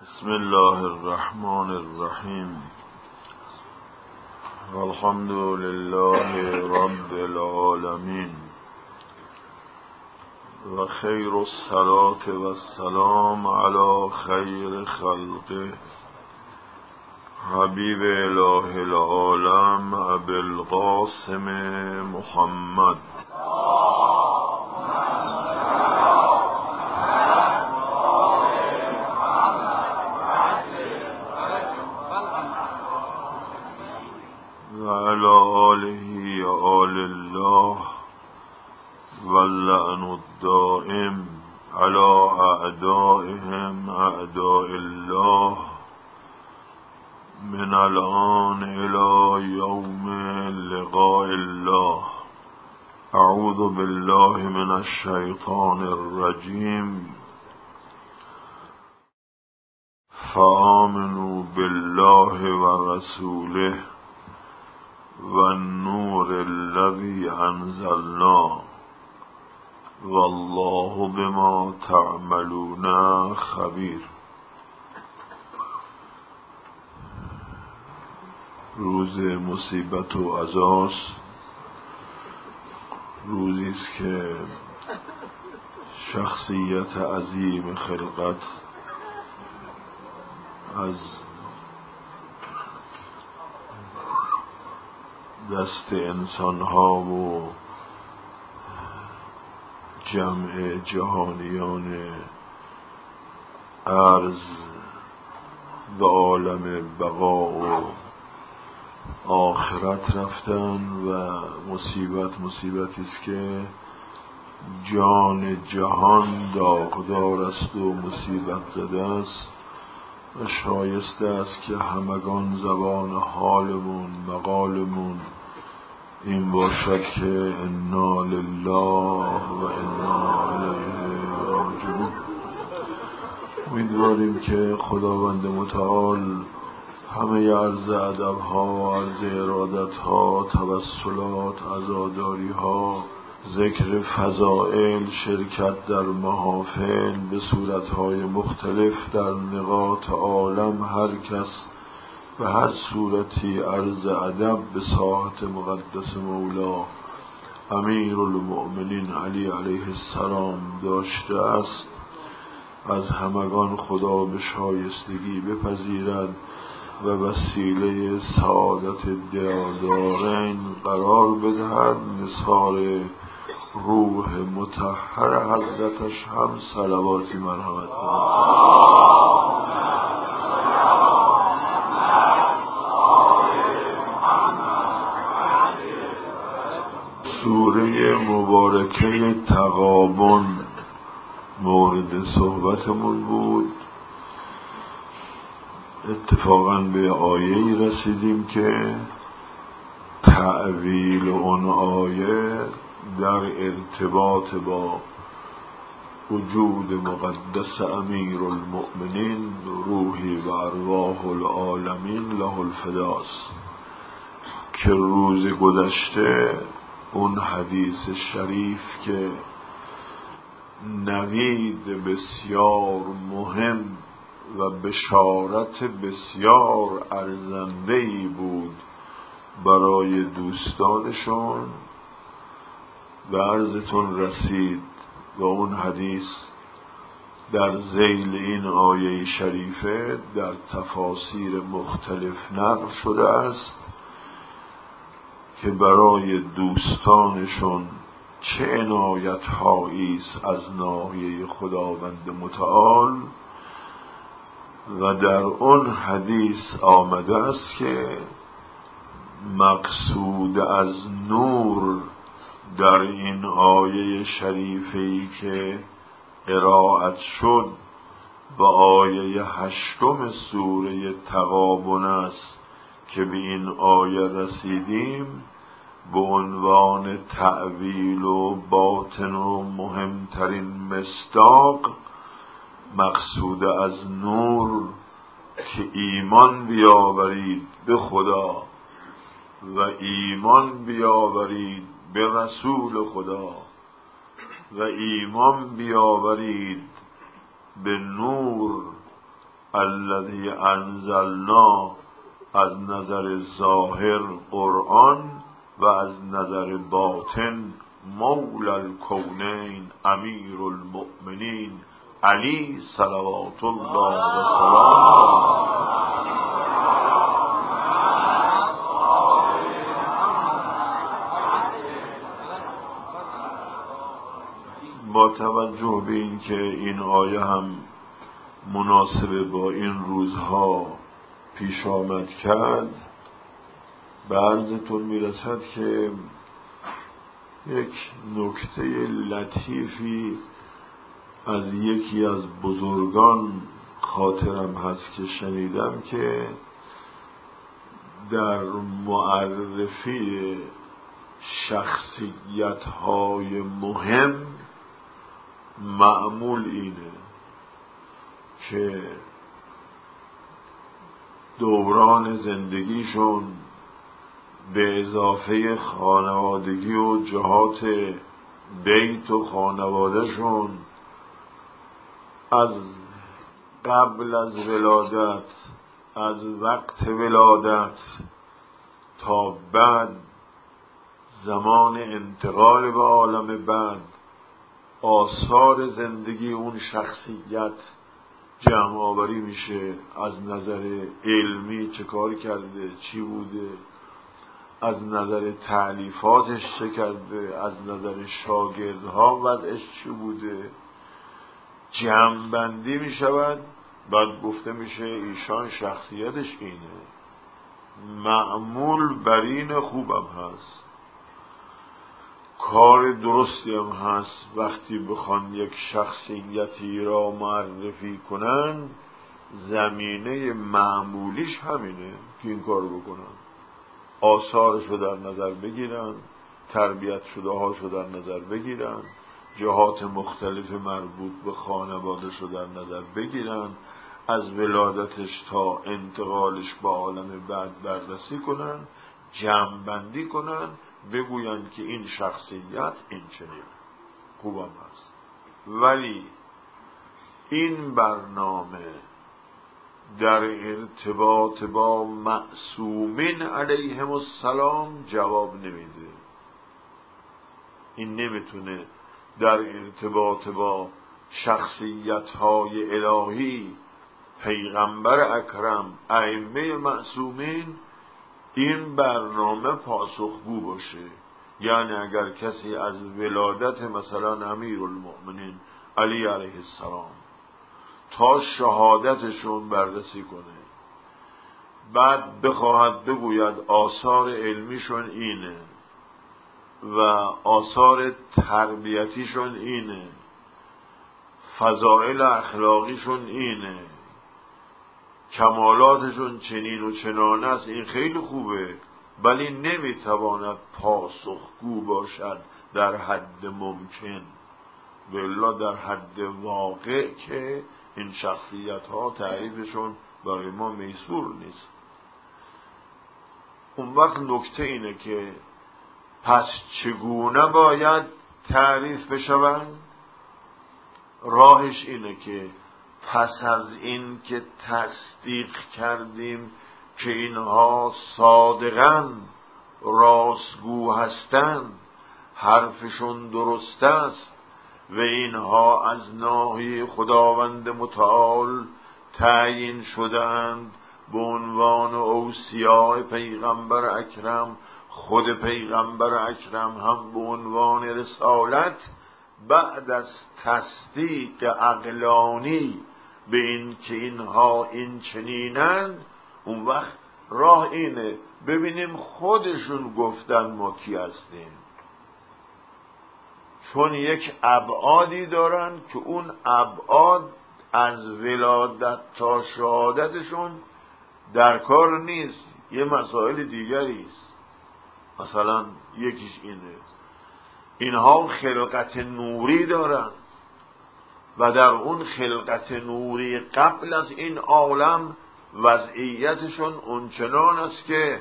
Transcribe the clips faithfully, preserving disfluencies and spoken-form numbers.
بسم الله الرحمن الرحیم. الحمد لله رب العالمین و خیر الصلاة و السلام علی خیر خلقه حبیب اله العالم ابی القاسم محمد. و علی آله آل الله واللعن الدائم علی اعدائهم اعداء الله من الآن الى یوم لقاء الله. اعوذ بالله من الشیطان الرجیم. فآمنوا بالله و رسوله و النور الذی انزلنا والله بما تعملون خبیر. روز مصیبت و عزاست، روزی است که شخصیت عظیم خلقت از دست انسانها و جمع جهانیان ارض و عالم بقا و آخرت رفتن و مصیبت مصیبتی است که جان جهان داغدار است و مصیبت زده است و شایسته است که همگان زبان حالمون مقالمون این باشد که انا لله و انا الیه راجعون. امیدواریم که خداوند متعال همه عرض ادب ها، عرض ارادت ها، توسلات، عزاداری ها، ذکر فضائل، شرکت در محافل به صورت های مختلف در نقاط عالم، هر کس به هر صورتی عرض ادب به ساحت مقدس مولا امیر المؤمنین علی علیه السلام داشته است، از همگان خدا به شایستگی بپذیرد و وسیله سعادت دارین قرار بدهد. نثار روح مطهر حضرتش هم صلواتی مرحمت کنید. سوره مبارکه تغابن مورد صحبتمون بود. اتفاقا به آیه‌ای رسیدیم که تأویل اون آیه در ارتباط با وجود مقدس امیر المؤمنین روحی و ارواح العالمین له الفداست که روز گذشته اون حدیث شریف که نوید بسیار مهم و بشارت بسیار ارزنده‌ای بود برای دوستانشون و عرضتون رسید و اون حدیث در ذیل این آیه شریفه در تفاسیر مختلف نقل شده است که برای دوستانشون چه عنایت‌هایی است از ناحیه خداوند متعال و در اون حدیث آمده است که مقصود از نور در این آیه شریفه‌ای که قرائت شد و آیه هشتم سوره تغابن است که به این آیه رسیدیم به عنوان تأویل و باطن و مهمترین مصداق. مقصود از نور که ایمان بیاورید به خدا و ایمان بیاورید به رسول خدا و ایمان بیاورید به نور الذی انزلنا از نظر ظاهر قرآن و از نظر باطن مولا الکونین امیر المؤمنین علی صلوات الله و سلام. با توجه به این که این آیه هم مناسب با این روزها پیش آمد کرد، به عرضتون میرسد که یک نکته لطیفی از یکی از بزرگان خاطرم هست که شنیدم که در معرفی شخصیت‌های مهم معمول اینه که دوران زندگیشون به اضافه خانوادگی و جهات بیت و خانوادهشون از قبل از ولادت، از وقت ولادت تا بعد زمان انتقال به عالم بعد، آثار زندگی اون شخصیت جمع آوری میشه. از نظر علمی چه کار کرده، چی بوده، از نظر تألیفاتش چه کرده، از نظر شاگردها وضعش چی بوده، جمع بندی میشود. بعد گفته میشه ایشان شخصیتش اینه. معمول بر این خوبم هست، کار درستی هم هست وقتی بخوان یک شخصیتی را معرفی کنن، زمینه معمولیش همینه که این کار بکنن، آثارش رو در نظر بگیرن، تربیت شده هاش رو در نظر بگیرن، جهات مختلف مربوط به خانواده‌اش رو در نظر بگیرن، از ولادتش تا انتقالش به عالم بعد بررسی کنن، جمع بندی کنن، بگوین که این شخصیت این چنین خوبم هست. ولی این برنامه در ارتباط با معصومین علیهم السلام جواب نمیده. این نمیتونه در ارتباط با شخصیت‌های الهی، پیغمبر اکرم، ائمه معصومین، این برنامه پاسخگو باشه. یعنی اگر کسی از ولادت مثلا امیر المؤمنین علی علیه السلام تا شهادتشون بررسی کنه، بعد بخواهد بگوید آثار علمیشون اینه و آثار تربیتیشون اینه، فضائل اخلاقیشون اینه، کمالاتشون چنین و چنان است، این خیلی خوبه، ولی نمیتواند پاسخگو باشد در حد ممکن، والا در حد واقع که این شخصیت ها تعریفشون برای ما میسور نیست. اون وقت نکته اینه که پس چگونه باید تعریف بشوند؟ راهش اینه که پس از این که تصدیق کردیم که اینها صادقاً راستگو هستند، حرفشون درست است و اینها از ناحیه خداوند متعال تعیین شدند به عنوان اوصیاء پیغمبر اکرم، خود پیغمبر اکرم هم به عنوان رسالت، بعد از تصدیق عقلانی به این که اینها این چنینند، اون وقت راه اینه ببینیم خودشون گفتن ما کی هستیم، چون یک ابعادی دارن که اون ابعاد از ولادت تا شهادتشون در کار نیست، یه مسائل دیگری است. مثلا یکیش اینه، اینها خلقت نوری دارن و در اون خلقت نوری قبل از این عالم وضعیتشون اونچنان است که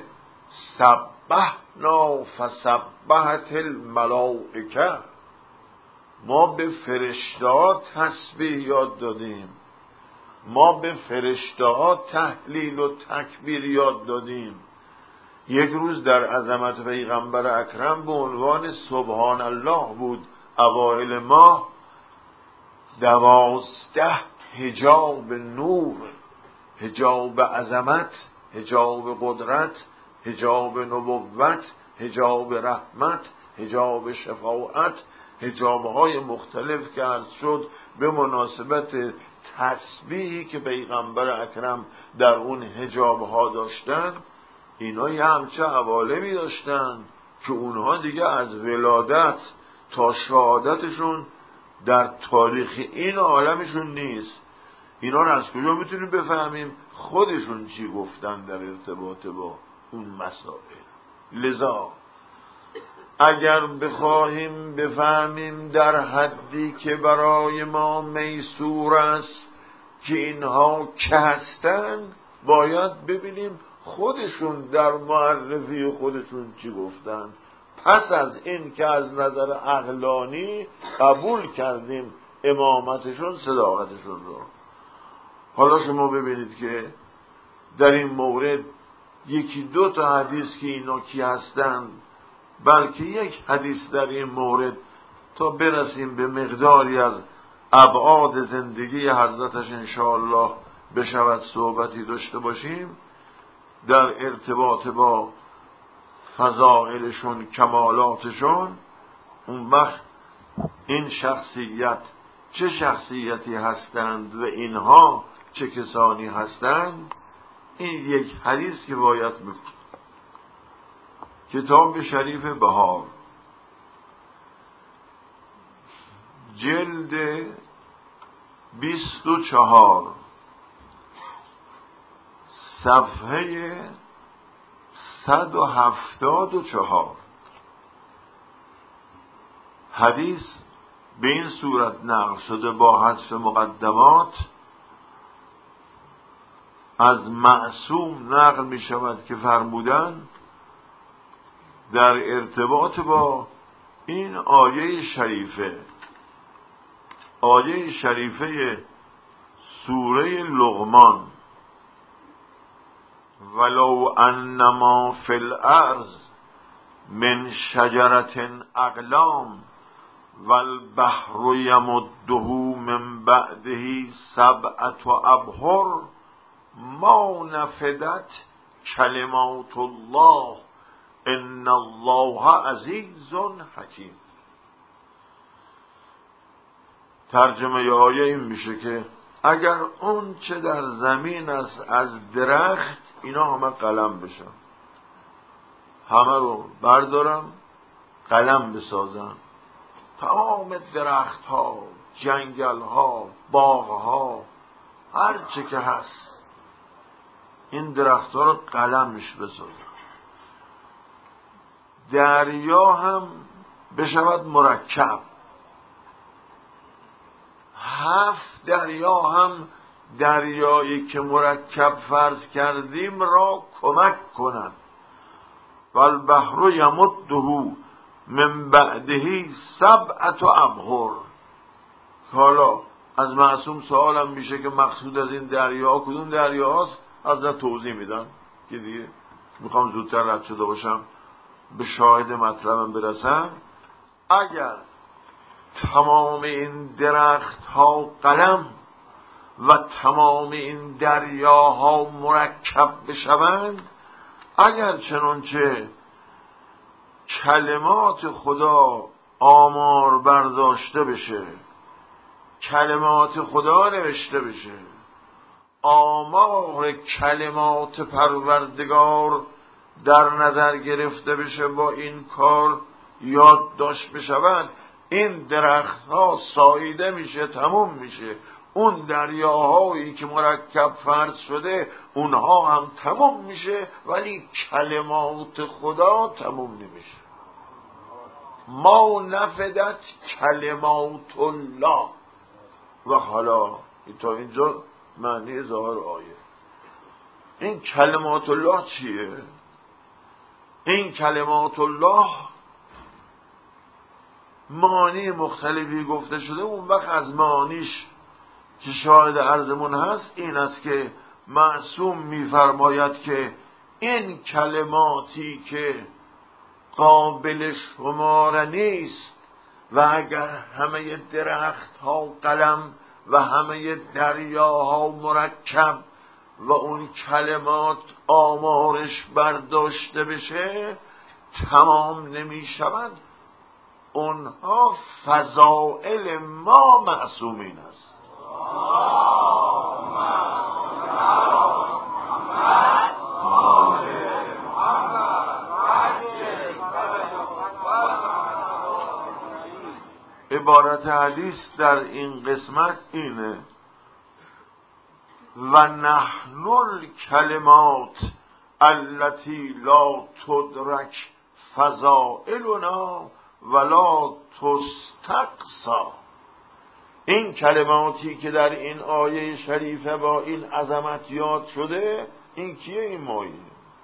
سبحنا فسبحت الملائکه، ما به فرشته‌ها تسبیح یاد دادیم ما به فرشته ها تهلیل و تکبیر یاد دادیم. یک روز در عظمت پیغمبر اکرم به عنوان سبحان الله بود. اوائل ماه دوازده حجاب نور، حجاب عظمت، حجاب قدرت، حجاب نبوت، حجاب رحمت، حجاب شفاعت، حجابهای مختلف که عرض شد به مناسبت تسبیحی که پیغمبر اکرم در اون حجابها داشتن. اینا یه همچه عوالمی داشتن که اونها دیگه از ولادت تا شهادتشون در تاریخ این عالمشون نیست. اینا رو از کجا میتونیم بفهمیم؟ خودشون چی گفتن در ارتباط با اون مسائل. لذا اگر بخواهیم بفهمیم در حدی که برای ما میسور است که اینها که هستند، باید ببینیم خودشون در معرفی خودشون چی گفتن. پس از این که از نظر عقلانی قبول کردیم امامتشون، صداقتشون رو، حالا شما ببینید که در این مورد یکی دو تا حدیث که اینا کی هستند، بلکه یک حدیث در این مورد تا برسیم به مقداری از ابعاد زندگی حضرتش انشاءالله بشود صحبتی داشته باشیم در ارتباط با فضائلشون، کمالاتشون. اون وقت این شخصیت چه شخصیتی هستند و اینها چه کسانی هستند، این یک حدیث که باید بکنیم. کتاب شریف بهار جلد بیست و چهار صفحه صد و هفتاد و چهار حدیث به این صورت نقل شده با حذف مقدمات. از معصوم نقل می شود که فرمودند در ارتباط با این آیه شریفه، آیه شریفه سوره لقمان، ولو انما فی الارض من شجرة اقلام والبحر یمده من بعده سبعة ابحر ما نفدت کلمات الله ان الله عزیز حکیم. ترجمه آیه این میشه که اگر اون چه در زمین است از درخت، اینا همه قلم بشن، همه رو بردارم قلم بسازم، تمام درخت ها، جنگل ها، باغ ها، هر چه که هست، این درخت ها رو قلمش بسازم، دریا هم بشود مرکب، هفت دریا هم دریایی که مرکب فرض کردیم را کمک کنند. والبحر یمده من بعده سبعة ابحر. حالا از معصوم سوالم میشه که مقصود از این دریا کدوم دریاست؟ از در توضیح میدن که دیگه میخوام زودتر رد شده باشم به شاهد مطلبم برسم. اگر تمام این درخت ها قلم و تمام این دریاها مرکب بشوند، اگر چنانچه کلمات خدا آمار برداشته بشه، کلمات خدا نوشته بشه، آمار کلمات پروردگار در نظر گرفته بشه، با این کار یادداشت بشود، این درخت ها ساییده میشه، تموم میشه. اون دریاهایی که مرکب فرض شده اونها هم تموم میشه، ولی کلمات خدا تموم نمیشه. ما نفدت کلمات الله. و حالا تا اینجا معنی ظاهر آیه. این کلمات الله چیه؟ این کلمات الله معانی مختلفی گفته شده. اون وقت از معانیش که شاهد عرضمون هست این است که معصوم می‌فرماید که این کلماتی که قابل شماره نیست و اگر همه درخت ها قلم و همه دریاها مرکب و اون کلمات آمارش برداشته بشه تمام نمی شود، اونها فضائل ما معصومین است. عبارت حدیث در این قسمت اینه: و نحن الکلمات التي لا تدرک فضائلنا ولا تستقصا. این کلماتی که در این آیه شریفه با این عظمت یاد شده، این کیه؟ این ماییم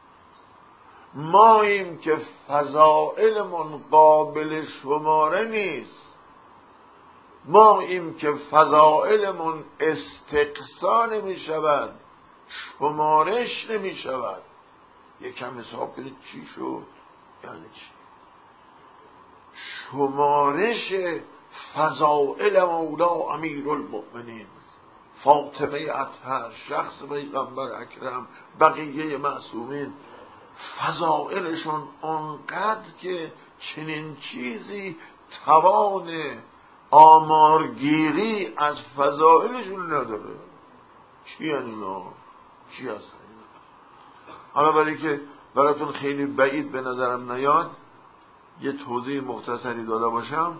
ماییم که فضائلمون قابل شماره نیست، ما این که فضائلمون استقصا نمی شود، شمارش نمی شود. یکم حساب کنید چی شد؟ یعنی چی؟ شمارش فضائل مولا امیر المؤمنین فاطمه اطهر، شخص پیغمبر اکرم، بقیه معصومین، فضائلشون اونقدر که چنین چیزی توان آمارگیری از فضائلشون نداره. چی یعنی اینا؟ چی هستن؟ حالا برای که براتون خیلی بعید به نظرم نیاد یه توضیح مختصری داده باشم.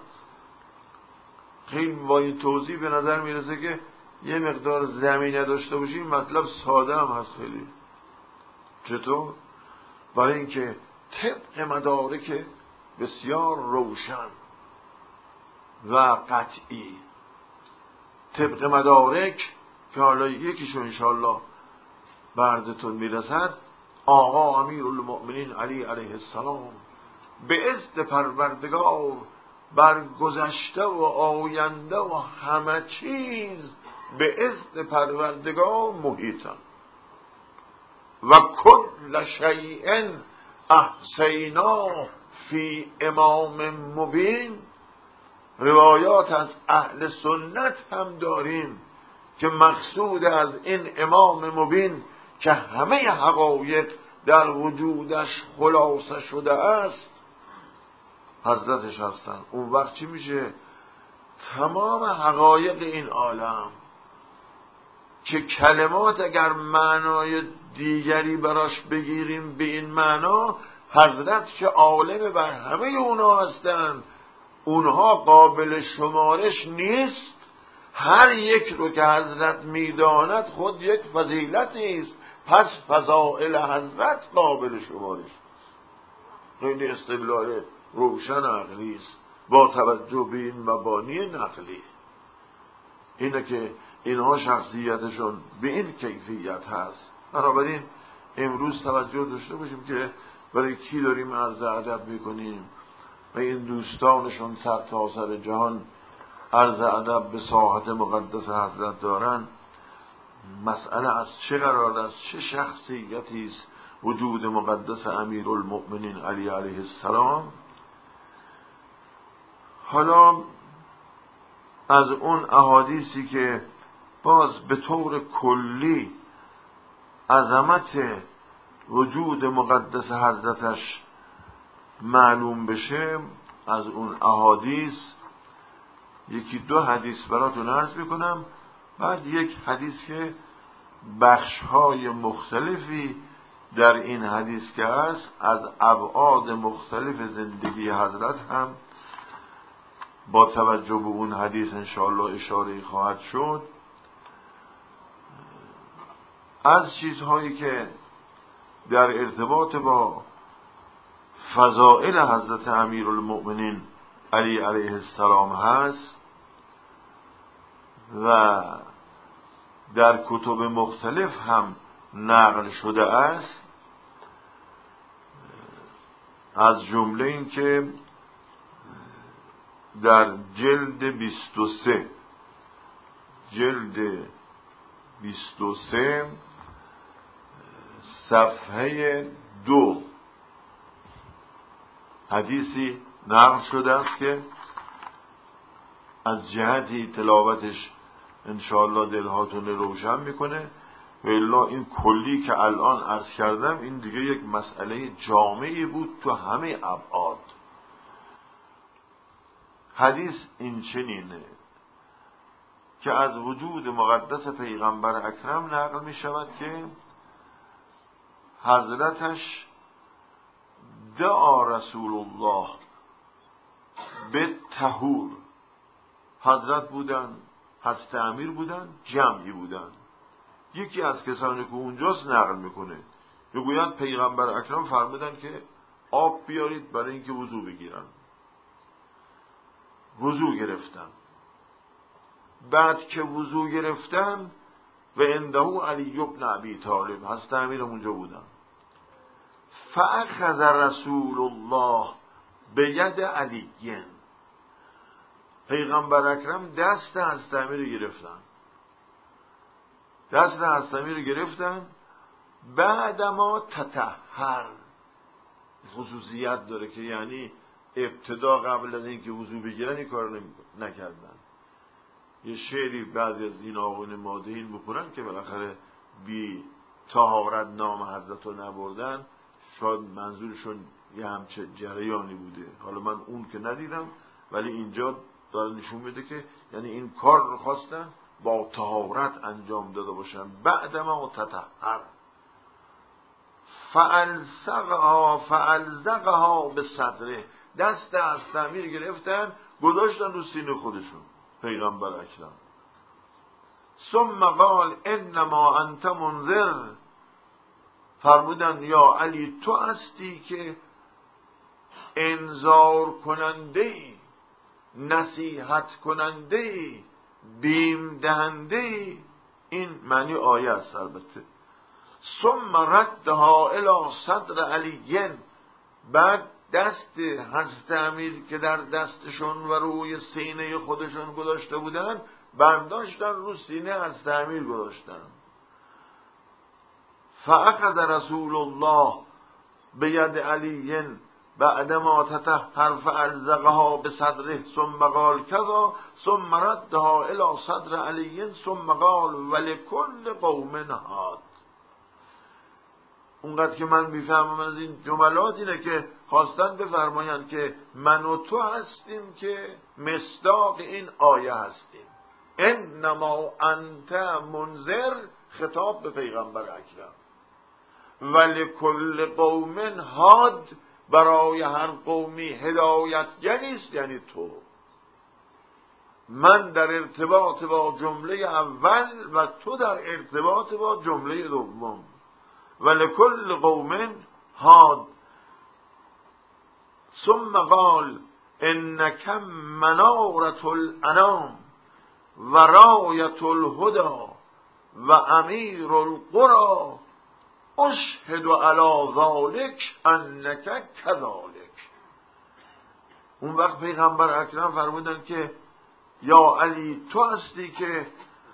خیلی با این توضیح به نظر میرسه که یه مقدار زمینه داشته باشیم مطلب ساده هم هست خیلی. چطور؟ برای اینکه طبق مدارک بسیار روشن و قطعی، طبق مدارک که حالا یکیشو انشاءالله بردتون میرسد، آقا امیر المؤمنین علی علیه السلام به اذن پروردگار بر گذشته و آینده و همه چیز به اذن پروردگار محیطن و کل شیء احصیناه فی امام مبین. روایات از اهل سنت هم داریم که مقصود از این امام مبین که همه حقایق در وجودش خلاصه شده است حضرتش هستن. اون وقت چی میشه؟ تمام حقایق این عالم که کلمات اگر معنای دیگری براش بگیریم به این معنا، حضرت که عالم بر همه اونا هستن، اونها قابل شمارش نیست. هر یک رو که حضرت میداند خود یک فضیلتی است، پس فضائل حضرت قابل شمارش. خیلی استدلال روشن عقلی است با توجه به این مبانی نقلی. اینه که اینها شخصیتشون به این کیفیت هست. بنابراین امروز توجه داشته باشیم که برای کی داریم عرض ادب میکنیم و این دوستانشون سر تا سر جهان عرض ادب به ساحت مقدس حضرت دارن. مسئله از چه قرار است؟ چه شخصیتی است وجود مقدس امیر المؤمنین علی علیه السلام؟ حالا از اون احادیثی که باز به طور کلی عظمت وجود مقدس حضرتش معلوم بشه، از اون احادیث یکی دو حدیث براتون عرض میکنم، بعد یک حدیث که بخشهای مختلفی در این حدیث که هست از ابعاد مختلف زندگی حضرت هم با توجه به اون حدیث انشاءالله اشاره خواهد شد. از چیزهایی که در ارتباط با فضائل حضرت امیر المؤمنین علی علیه السلام هست و در کتب مختلف هم نقل شده است، از جمله این که در جلد بیست و سه جلد بیست و سه صفحه دو حدیثی نقل شده است که از جهتی تلاوتش انشاءالله دلهاتون روشن میکنه و الا این کلی که الان عرض کردم این دیگه یک مسئله جامعی بود تو همه ابعاد. حدیث این چنینه که از وجود مقدس پیغمبر اکرم نقل می شود که حضرتش دعا رسول الله به طهور، حضرت بودن، هست امیر بودن، جمعی بودن. یکی از کسانی که اونجاست نقل میکنه میگوید پیغمبر اکرم فرمودن که آب بیارید برای اینکه وضو بگیرن. وضو گرفتن. بعد که وضو گرفتن و عنده علی بن ابی طالب، هست امیر اونجا بودن، فاخذ رسول الله به ید علی، پیغمبر اکرم دست هست امیر رو گرفتن دست هست امیر رو گرفتن بعدما تطهر. خصوصیت داره که یعنی ابتدا قبل از اینکه وضو بگیرن این کار نکردن. یه شعری بعضی از این آقایون مادهین بکنن که بالاخره بی طهارت نام حضرت رو نبردن، شاید منظورشون یه همچه جریانی بوده. حالا من اون که ندیدم، ولی اینجا داره نشون میده که یعنی این کار رو خواستن با طهارت انجام داده باشن. بعد ما تطهر فالزقها فالزقها به صدره، دست از امیر گرفتن گذاشتن رو سینه خودشون پیغمبر اکرم. ثم قال انما انت منذر، فرمودن یا علی تو هستی که انذار کننده، نصیحت کننده، بیم دهنده. این معنی آیه است البته. ثم ردها الی صدر علی، بعد دست حضرت امیر که در دستشون و روی سینه خودشون گذاشته بودن برداشتن رو سینه حضرت امیر گذاشتن. فاخذ رسول الله بید علی بعدما تطهر فالزقها بصدره ثم قال كذا ثم ردها الى صدر علی ثم قال ولكل قوم هاد. اونقدر که من میفهمم از این جملات اینه که خواستن بفرمایند که من و تو هستیم که مصداق این آیه هستیم. انما انت منذر، خطاب به پیغمبر اکرم. ولکل قوم هاد، برای هر قومی هدایتگری است، یعنی تو. من در ارتباط با جمله اول و تو در ارتباط با جمله دوم. ولکل قوم هاد. ثم قال انک منارة الانام و رایة الهدى و امیر القرى اشهد علی ذلک انک کذالک. اون وقت پیغمبر اکرم فرمودن که یا علی تو هستی که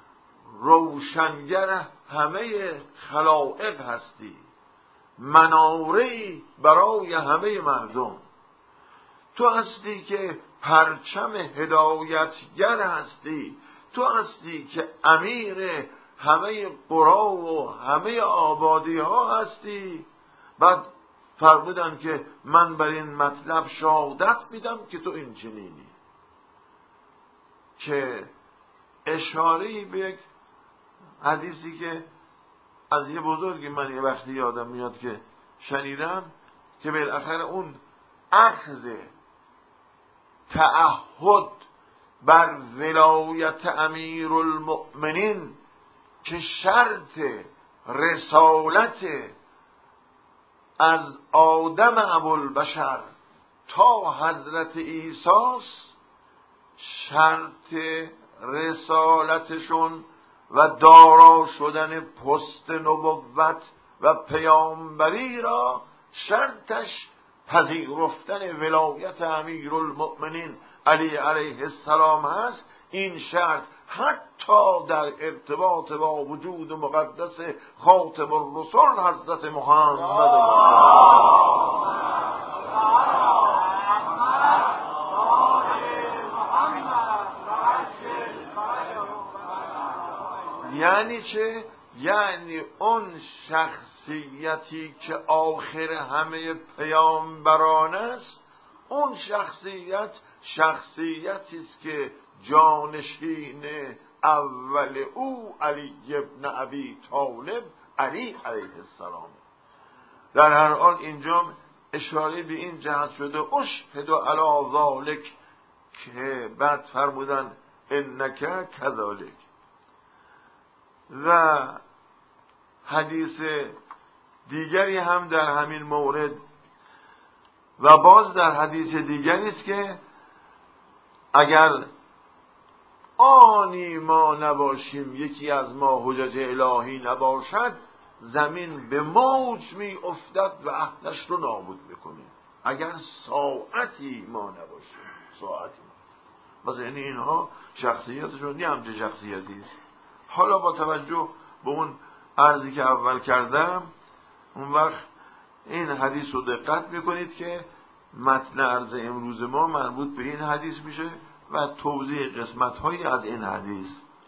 روشنگر همه خلائق هستی، مناره‌ای برای همه مردم. تو هستی که پرچم هدایتگر هستی، تو هستی که امیر همه قرا و همه آبادی ها هستی. بعد فرمودن که من بر این مطلب شهادت میدم که تو این چنینی، که اشاره‌ای به یک حدیثی که از یه بزرگی من یه وقتی یادم میاد که شنیدم که بالاخره اون اخذ تعهد بر ولایت امیر المؤمنین که شرط رسالت از آدم ابوالبشر تا حضرت عیسی، شرط رسالتشون و دارا شدن پست نبوت و پیامبری را شرطش پذیرفتن ولایت امیرالمؤمنین علی علیه السلام هست، این شرط حتی در ارتباط با وجود مقدس خاتم الرسل حضرت محمد یعنی چه؟ یعنی اون شخصیتی که آخر همه پیامبران است، اون شخصیت شخصیتی است که جانشین اول او علی ابن ابی طالب علی علیه السلام. در هر حال اینجا اشاره به این جهت شده اشهد علی ذالک، که بعد فرمودن انک کذالک. و حدیث دیگری هم در همین مورد و باز در حدیث دیگری است که اگر آنی ما نباشیم، یکی از ما حجج الهی نباشد، زمین به موج می افتد و اهلش رو نابود میکنه. اگر ساعتی ما نباشیم، ساعتی ما بس، یعنی اینها شخصیتشون نی همچه شخصیتی است. حالا با توجه به اون عرضی که اول کردم، اون وقت این حدیث رو دقت میکنید که متن عرض امروز ما مربوط به این حدیث میشه و توضیح قسمت هایی از این حدیث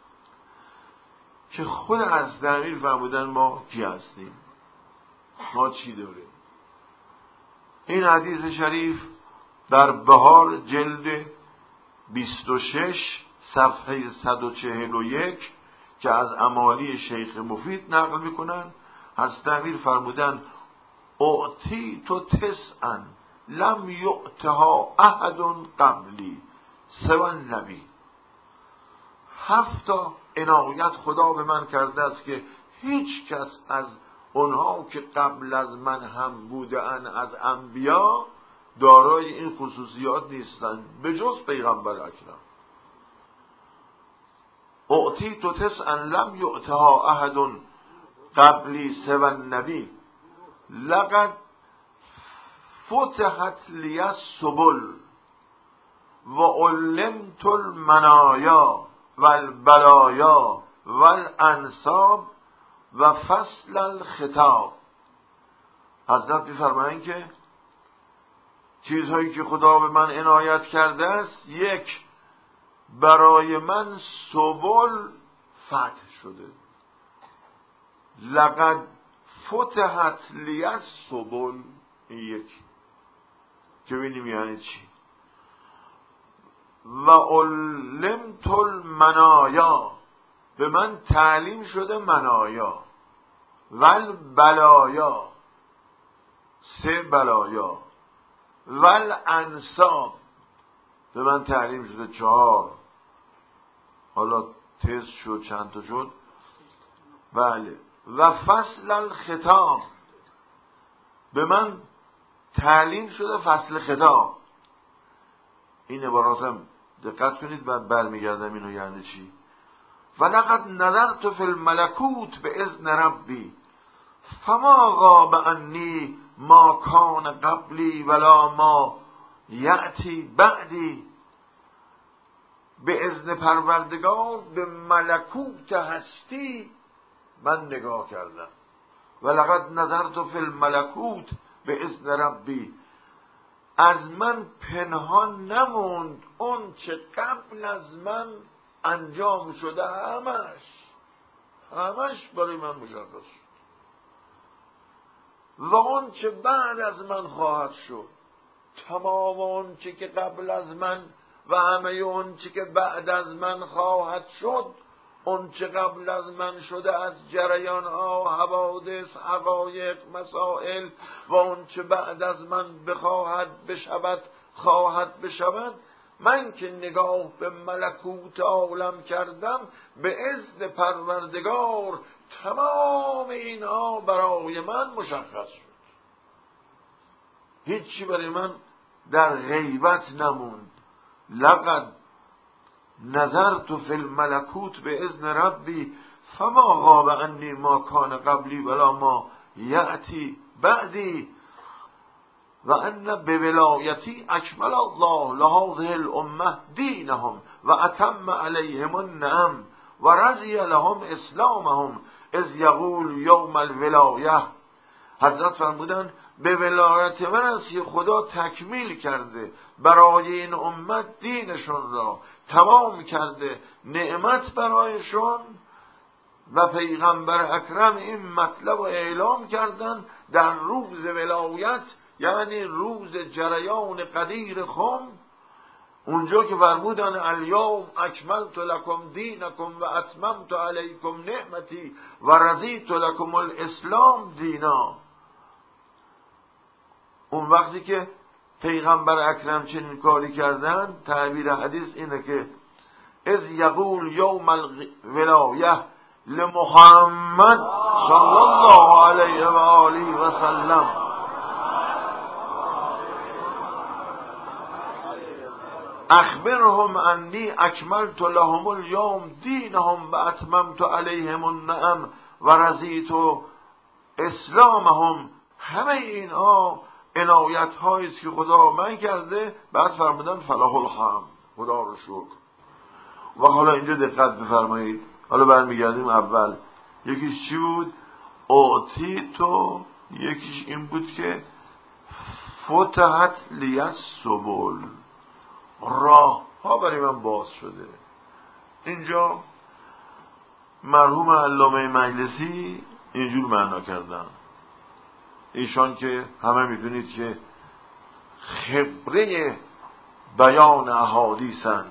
که خود از تعمیر فرمودن ما کی هستیم، ما چی داره. این حدیث شریف در بهار جلد بیست و شش صفحه صد و چهل و یک که از امالی شیخ مفید نقل میکنن، از تعمیر فرمودن اعطی تو تسعا لم یعطها احد قبلی سوى النبی. هفتا عنایت خدا به من کرده است که هیچ کس از اونها که قبل از من هم بودن از انبیا دارای این خصوصیات نیستند به جز پیغمبر اکرم. اعطی تو تسعا لم یعطها احد قبلی سوى النبی لقد فتحت لی السبل و علمت المنایا و البلایا و الانساب و فصل الخطاب. حضرت می‌فرمایند که چیزهایی که خدا به من عنایت کرده است، یک، برای من سبل فتح شده. لقد فتحت لی السبل، این یک که ببینیم یعنی چی. و علمت المنایا، به من تعلیم شده منایا. ول بلایا، سه بلایا. ول انساب، به من تعلیم شده چهار. حالا تست شد چند تا شد. بله. و فصل الخطاب، به من تعلیم شده فصل خطاب. این عباراتم دقت کنید بعد برمیگردم اینو یعنی چی. ولقد نظرت فی الملکوت باذن ربی فما غاب عنی ما کان قبلی ولا ما یأتی بعدی. به اذن پروردگار به ملکوت هستی من نگاه کردم. ولقد نظرت فی الملکوت باذن ربی، از من پنهان نموند اون چه قبل از من انجام شده، همش همش برای من مشخص شد. و اون چه بعد از من خواهد شد، تمام اون چه که قبل از من و همه اون چه که بعد از من خواهد شد، اون چه قبل از من شده از جریان ها، حوادث، حقایق، مسائل، و اون چه بعد از من بخواهد بشود خواهد بشود، من که نگاه به ملکوت عالم کردم به اذن پروردگار تمام اینها برای من مشخص شد. هیچی برای من در غیبت نموند. لقد نظرت فی الملکوت به اذن ربی فما غاب عنی ما کان قبلی ولا ما یأتی بعدی. و ان به ولایتی اکمل الله لهذه الامه دینهم و اتم علیهم النعم و رضی لهم اسلامهم اذ یقول یوم الولایه. حضرت فرمودن به ولایت من است که خدا تکمیل کرده برای این امت دینشون را، تمام کرده نعمت برایشون، و پیغمبر اکرم این مطلب رو اعلام کردن در روز ولایت، یعنی روز جریان قدیر خم، اونجا که فرمودن الیوم اکملت لکم دینکم و اتممت علیکم نعمتی و رضیت لکم الاسلام دینا. اون وقتی که پیغمبر اکرم چنین کاری کردن، تعبیر حدیث اینه که اذ یقول یوم الولایه لمحمد صلی الله علیه و آله و سلم اخبرهم انی اکملت لهم اليوم دینهم و اتممت علیهم النعم و رضیت اسلامهم. همه اینها عنایت هایی است که خدا من کرده. بعد فرمودن فلاح الحمد، خدا رو شکر. و حالا اینجا دقت بفرمایید، حالا برمیگردیم اول. یکیش چی بود؟ اعطی تو، یکیش این بود که فتحت لی السبل، راه ها برای من باز شده. اینجا مرحوم علامه مجلسی اینجور معنا کردن. ایشان که همه میدونید که خبره بیان احادیثن.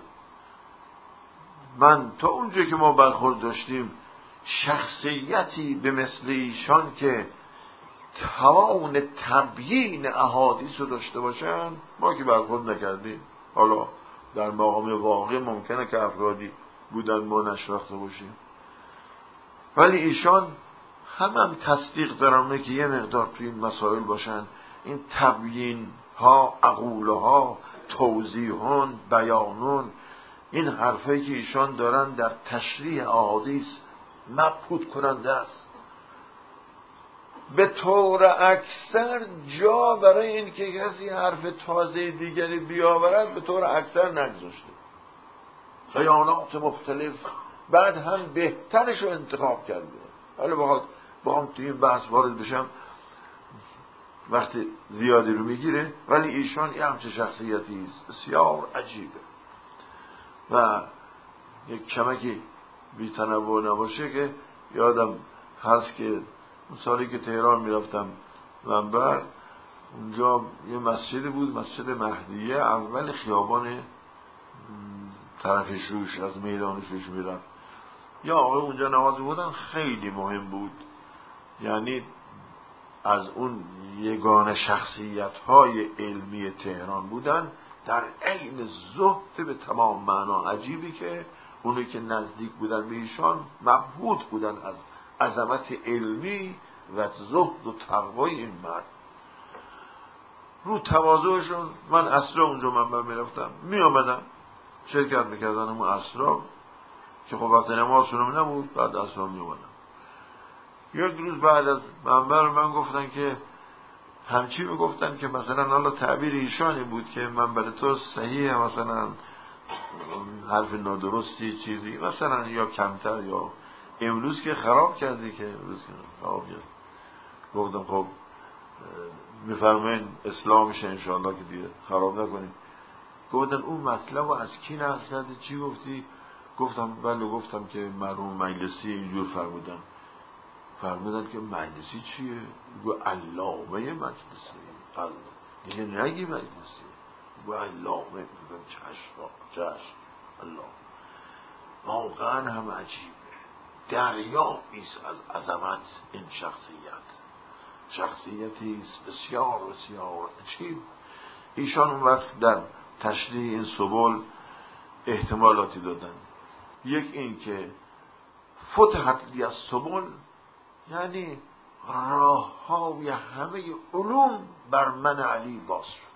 من تا اونجا که ما برخورد داشتیم شخصیتی به مثل ایشان که توان تبیین احادیث رو داشته باشن ما که برخورد نکردیم. حالا در مقام واقع ممکنه که افرادی بودن ما نشناخته باشیم، ولی ایشان هم هم تصدیق دارن که یه مقدار توی این مسائل باشن. این تبیین ها، عقوله ها، توضیحون، بیانون، این حرفایی که ایشان دارن در تشریح احادیث مبهوت کننده است. به طور اکثر جا برای این که کسی حرف تازه دیگری بیاورد به طور اکثر نگذاشته. بیانات مختلف، بعد هم بهترش رو انتخاب کرده. حالا بخواد با هم توی این بحث وارد بشم وقت زیادی رو میگیره، ولی ایشان یه همچه شخصیتی است بسیار عجیبه و یک کمکی بی تنوع نباشه. که یادم هست که اون سالی که تهران میرفتم منبر، اونجا یه مسجد بود، مسجد مهدیه، اول خیابان طرف شوش، از میدان شوش میرفت. یا آقای اونجا نماز بودن، خیلی مهم بود. یعنی از اون یگانه شخصیت های علمی تهران بودن، در عین زهد به تمام معنا عجیبی که اونی که نزدیک بودن به ایشان مبهوت بودن از عظمت علمی و زهد و تقوای این مرد. رو تواضعشون من عصرا اونجا منبر میرفتم، می آمدم شرکت میکردن اون عصرا که خب وقت نمازشونم نبود، بعد عصرا می آمدم. یک روز بعد از منبر من گفتن که همچی میگفتن که مثلا حالا تعبیر ایشانی بود که منبر تو صحیح، مثلا حرف نادرستی چیزی مثلا یا کمتر، یا امروز که خراب کردی که امروز که خراب کرد. گفتم خب میفرمین اسلام میشه انشاءالله که دیگه خراب نکنیم. گفتن اون مطلب رو از کی نقل کردی، چی گفتی؟ گفتم بله، گفتم که مرحوم مجلسی اینجور فرمودن. فرمودن که مجلسی چیه؟ گو علامه مجلسی. دیگه نگی مجلسی، گو علامه. گفتم چشم چشم الله. واقعا هم عجیبه، دریا ایست از عظمت این شخصیت. شخصیتی است بسیار بسیار عجیب. ایشان اون وقت در تشریح این سبل احتمالاتی دادن. یک این که فتحت لی السبل، یعنی راه های همه علوم بر من علی باز شد.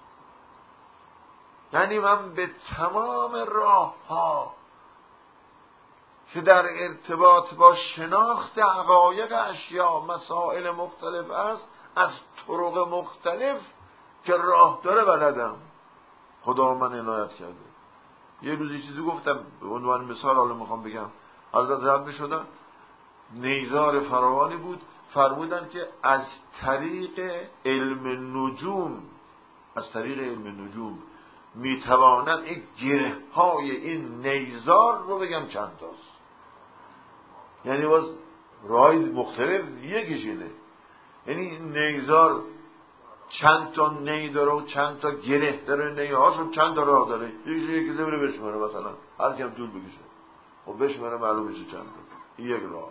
یعنی من به تمام راه ها که در ارتباط با شناخت حقایق اشیاء مسائل مختلف است، از طرق مختلف که راه داره بلدم. خدا من عنایت کرده. یه روزی چیزی گفتم به عنوان مثال، حالا میخوام بگم. حضرت رب شدن نیزار فراوانی بود، فرمودن که از طریق علم نجوم از طریق علم نجوم میتوانم این گره های این نیزار رو بگم چند تاست. یعنی باز راه مختلف یکیش اینه، یعنی این نیزار چند تا نی داره و چند تا گره داره، نیه هاشون چند تا راه داره. یکیش یکی زمینه بشماره، مثلا هر کم طول بکشه و بشماره معلوم میشه چند تا. این یک راه.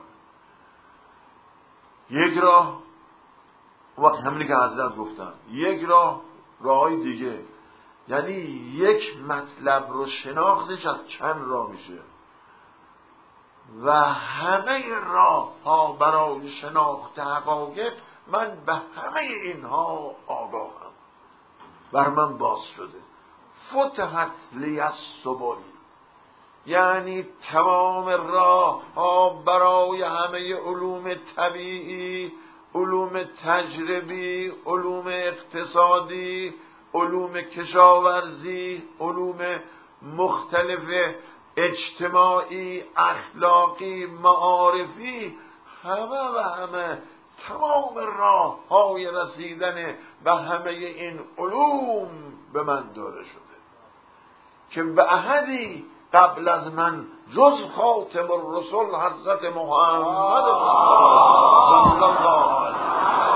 یک راه وقت همینی که حضرت گفتن، یک راه راه های دیگه، یعنی یک مطلب رو شناختش از چند راه میشه و همه راه ها برای شناخت حقایق من به همه اینها آگاهم، بر من باز شده. فتحت لی السبل، یعنی تمام راه ها برای همه علوم طبیعی، علوم تجربی، علوم اقتصادی، علوم کشاورزی، علوم مختلف اجتماعی، اخلاقی، معارفی، همه و همه تمام راه های رسیدن به همه این علوم به من داده شده که به احدی قبل از من جز خاتم الرسل حضرت محمد صلی الله علیه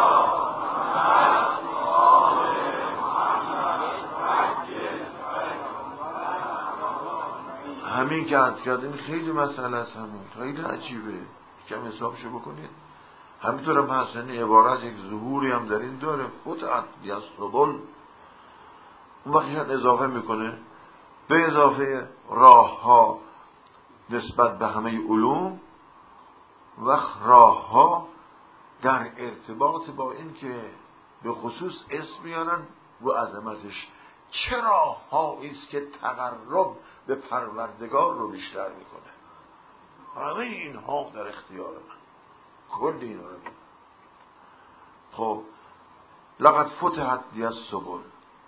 همین که عرض کردیم خیلی مسئله است، همین خیلی عجیبه. کم حسابشو بکنید. همینطور هم هست، یعنی عبارت یک ظهوری هم در این داره. فتحت لی السبل، اون وقتی اضافه میکنه به اضافه راه ها نسبت به همه علوم و راه ها در ارتباط با این که به خصوص اسم میارن رو عظمتش، چه راه هایی است که تقرب به پروردگار رو بیشتر میکنه. همه اینها در اختیار من، کل این رو میکنه. خب لقد فتحت لی السبل،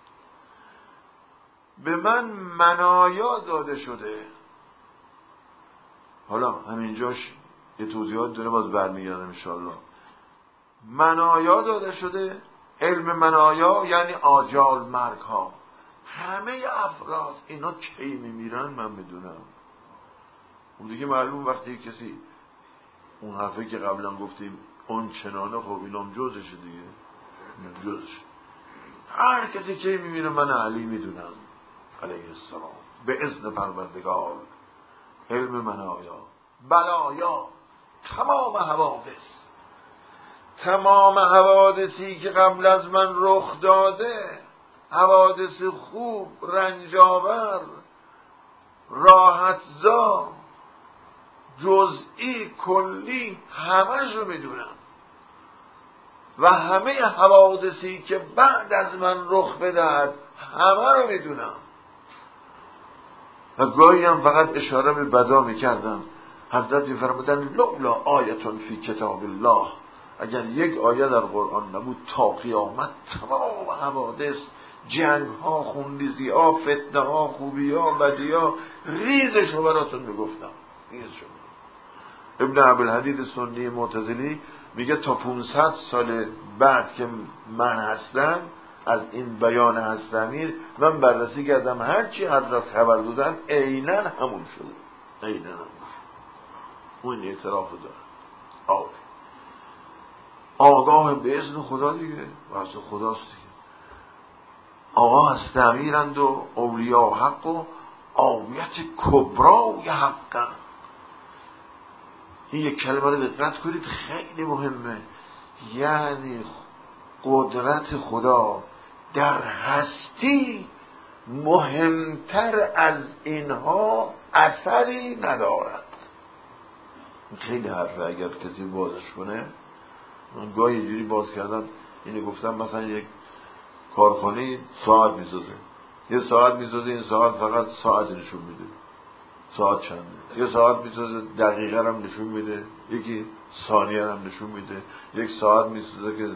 به من منایا داده شده. حالا همینجاش یه توضیحات داره، باز برمیگردم انشاءالله. منایا داده شده، علم منایا یعنی آجال مرگ ها. همه افراد اینا کی میمیرن من بدونم. اون دیگه معلوم وقتی کسی اون حرفی که قبلا گفتیم اون چنانه، خب اینام جزشه دیگه، جزش. هر کسی کی میمیره من علی میدونم علیه السلام به اذن پروردگار. علم منایا، بلایا، تمام حوادث، تمام حوادثی که قبل از من رخ داده، حوادث خوب، رنجاور، راحتزا، جزئی، کلی، همه رو میدونم و همه حوادثی که بعد از من رخ بدهد همه رو میدونم. و گاهی هم فقط اشاره به بدا میکردم. حضرت میفرمودن لولا آیتون فی کتاب الله، اگر یک آیه در قرآن نبود تا قیامت تمام حوادث، جنگ ها، خونریزی ها، فتنه ها، خوبی ها، بدی ها، ریزش رو براتون میگفتم. ریزش رو. ابن عبدالحدید سنی معتزلی میگه تا پانصد سال بعد که من هستم از این بیان هست امیر من بررسی کردم، هرچی حضرت خبر دادن عیناً همون شده، عیناً همون شده. اون اعتراف داره. آه. آگاه به اذن خدا دیگه، واسه خداست دیگه. آقا هست امیرند و اولیاء حق و آیت کبرای حقا. این یک کلمه رو دقت کنید، خیلی مهمه. یعنی قدرت خدا در هستی مهمتر از اینها اثری ندارد. خیلی حرفه اگر کسی بازش کنه. من گاهی یه جوری باز کردم، اینو گفتم مثلا یک کارخانه ساعت میسازه، یه ساعت میسازه، این ساعت فقط ساعت نشون میده، ساعت چنده. یه ساعت میسازه دقیقه هم نشون میده، یکی ثانیه هم نشون میده. یک ساعت میسازه که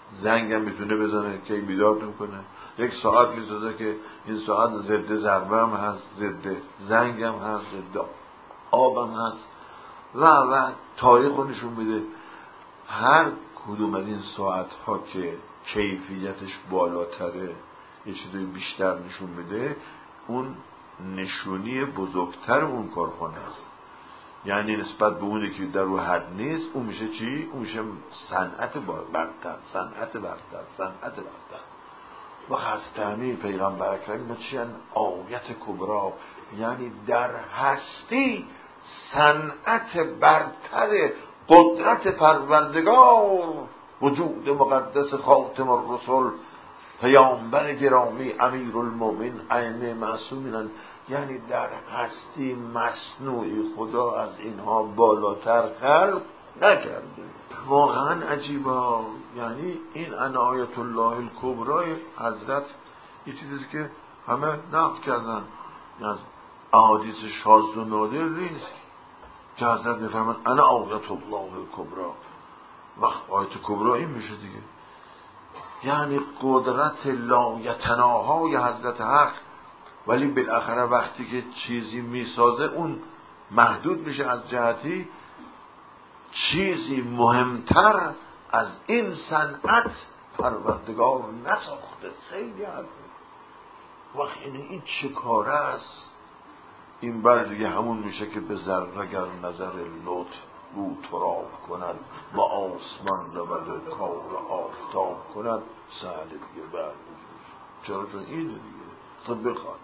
زنگ هم میتونه بزنه که بیدار میکنه. یک ساعت میسازه که این ساعت ضد ضربه هم هست، ضد زنگ هم هست، ضد آب هم هست و و تاریخ رو نشون میده. هر کدوم از این ساعت ها که کیفیتش بالاتره، یه چیزی بیشتر نشون میده، اون نشونی بزرگتر اون کارخانه است. یعنی نسبت به اونی که در رو حد نیست، اون میشه چی؟ اون میشه صنعت برتر، صنعت برتر، صنعت برتر. و خستهمی پیغمبر اکرم چیان آیت کبرا، یعنی در هستی صنعت برتر قدرت پروردگار، وجود مقدس خاتم الرسل، پیامبر گرامی امیرالمومنین ائمه معصومین، یعنی در هستی مصنوعی خدا از اینها بالاتر خلق نکرده. واقعا عجیبا. یعنی این عنایت الله الکبرای حضرت یه چیزی که همه نقد کردن، از احادیث شاذ و نادر نیست که حضرت میفرماد انا آیت الله الکبرا. وقت آیت کبرا این میشه دیگه، یعنی قدرت لایتناهای حضرت حق، ولی بالاخره وقتی که چیزی میسازه اون محدود میشه از جهتی چیزی مهمتر از این صنعت پروردگار نساخته. خیلی حرفه. وقت اینه این چه کاره است؟ این بر دیگه همون میشه که به ذره گر نظر لطف رو تراب کند و آسمان رود کار آفتاب کند، سهل دیگه بر چرا؟ چون اینه دیگه تو بخواد.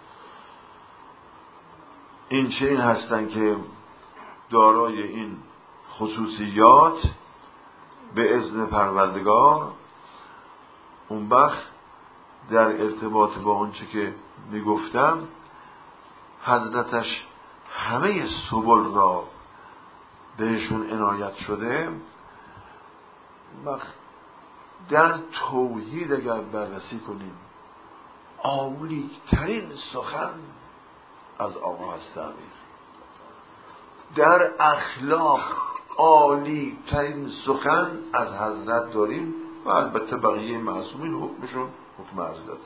این چه این هستن که دارای این خصوصیات به اذن پروردگار. اون وقت در ارتباط با اون چه که میگفتم، حضرتش همه سبل را بهشون عنایت شده. وقت در توحید اگر بررسی کنیم، عالی ترین سخن از آقا هست امیر. در اخلاق عالی ترین سخن از حضرت داریم و البته بقیه معصومین حکمشون حکم حضرت.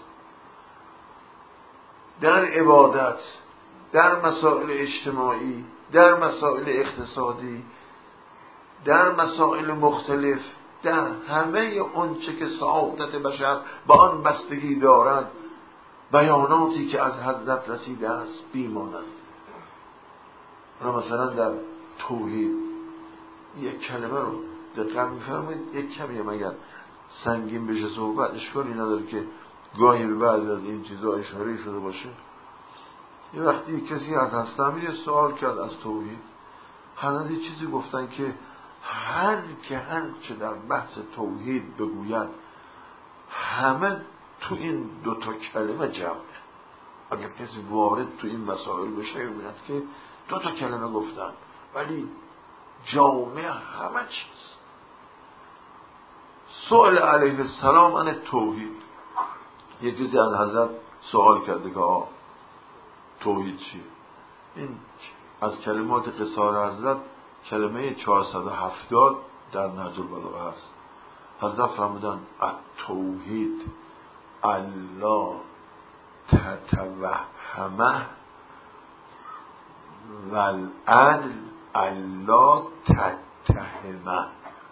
در عبادت، در مسائل اجتماعی، در مسائل اقتصادی، در مسائل مختلف، در همه اون چه که سعادت بشر با آن بستگی دارد، بیاناتی که از حضرت رسیده است بیمانند. مثلا در توحید یک کلمه رو دقت می‌فرمایید، یک کمی مگر سنگین بشه صحبت، اشکالی نداره که گاهی به بعضی از این چیزا اشاره شده باشه. یه وقتی کسی از هستم یه سوال کرد از توحید، هنوز یه چیزی گفتن که هر که هر چه در بحث توحید بگوید همه تو این دوتا کلمه جمعه. اگر کسی وارد تو این مسائل بشه می‌بیند که دوتا کلمه گفتن ولی جامعه همه چیز. سؤال علیه السلام عن توحید، یک کسی از حضرت سوال کرده که آه توحید چیه؟ این از کلمات قصار حضرت کلمه چهارصد و هفتاد در نهج البلاغه هست. حضرت فرمودن التوحید الله تتوهمه والعدل الله تتهمه.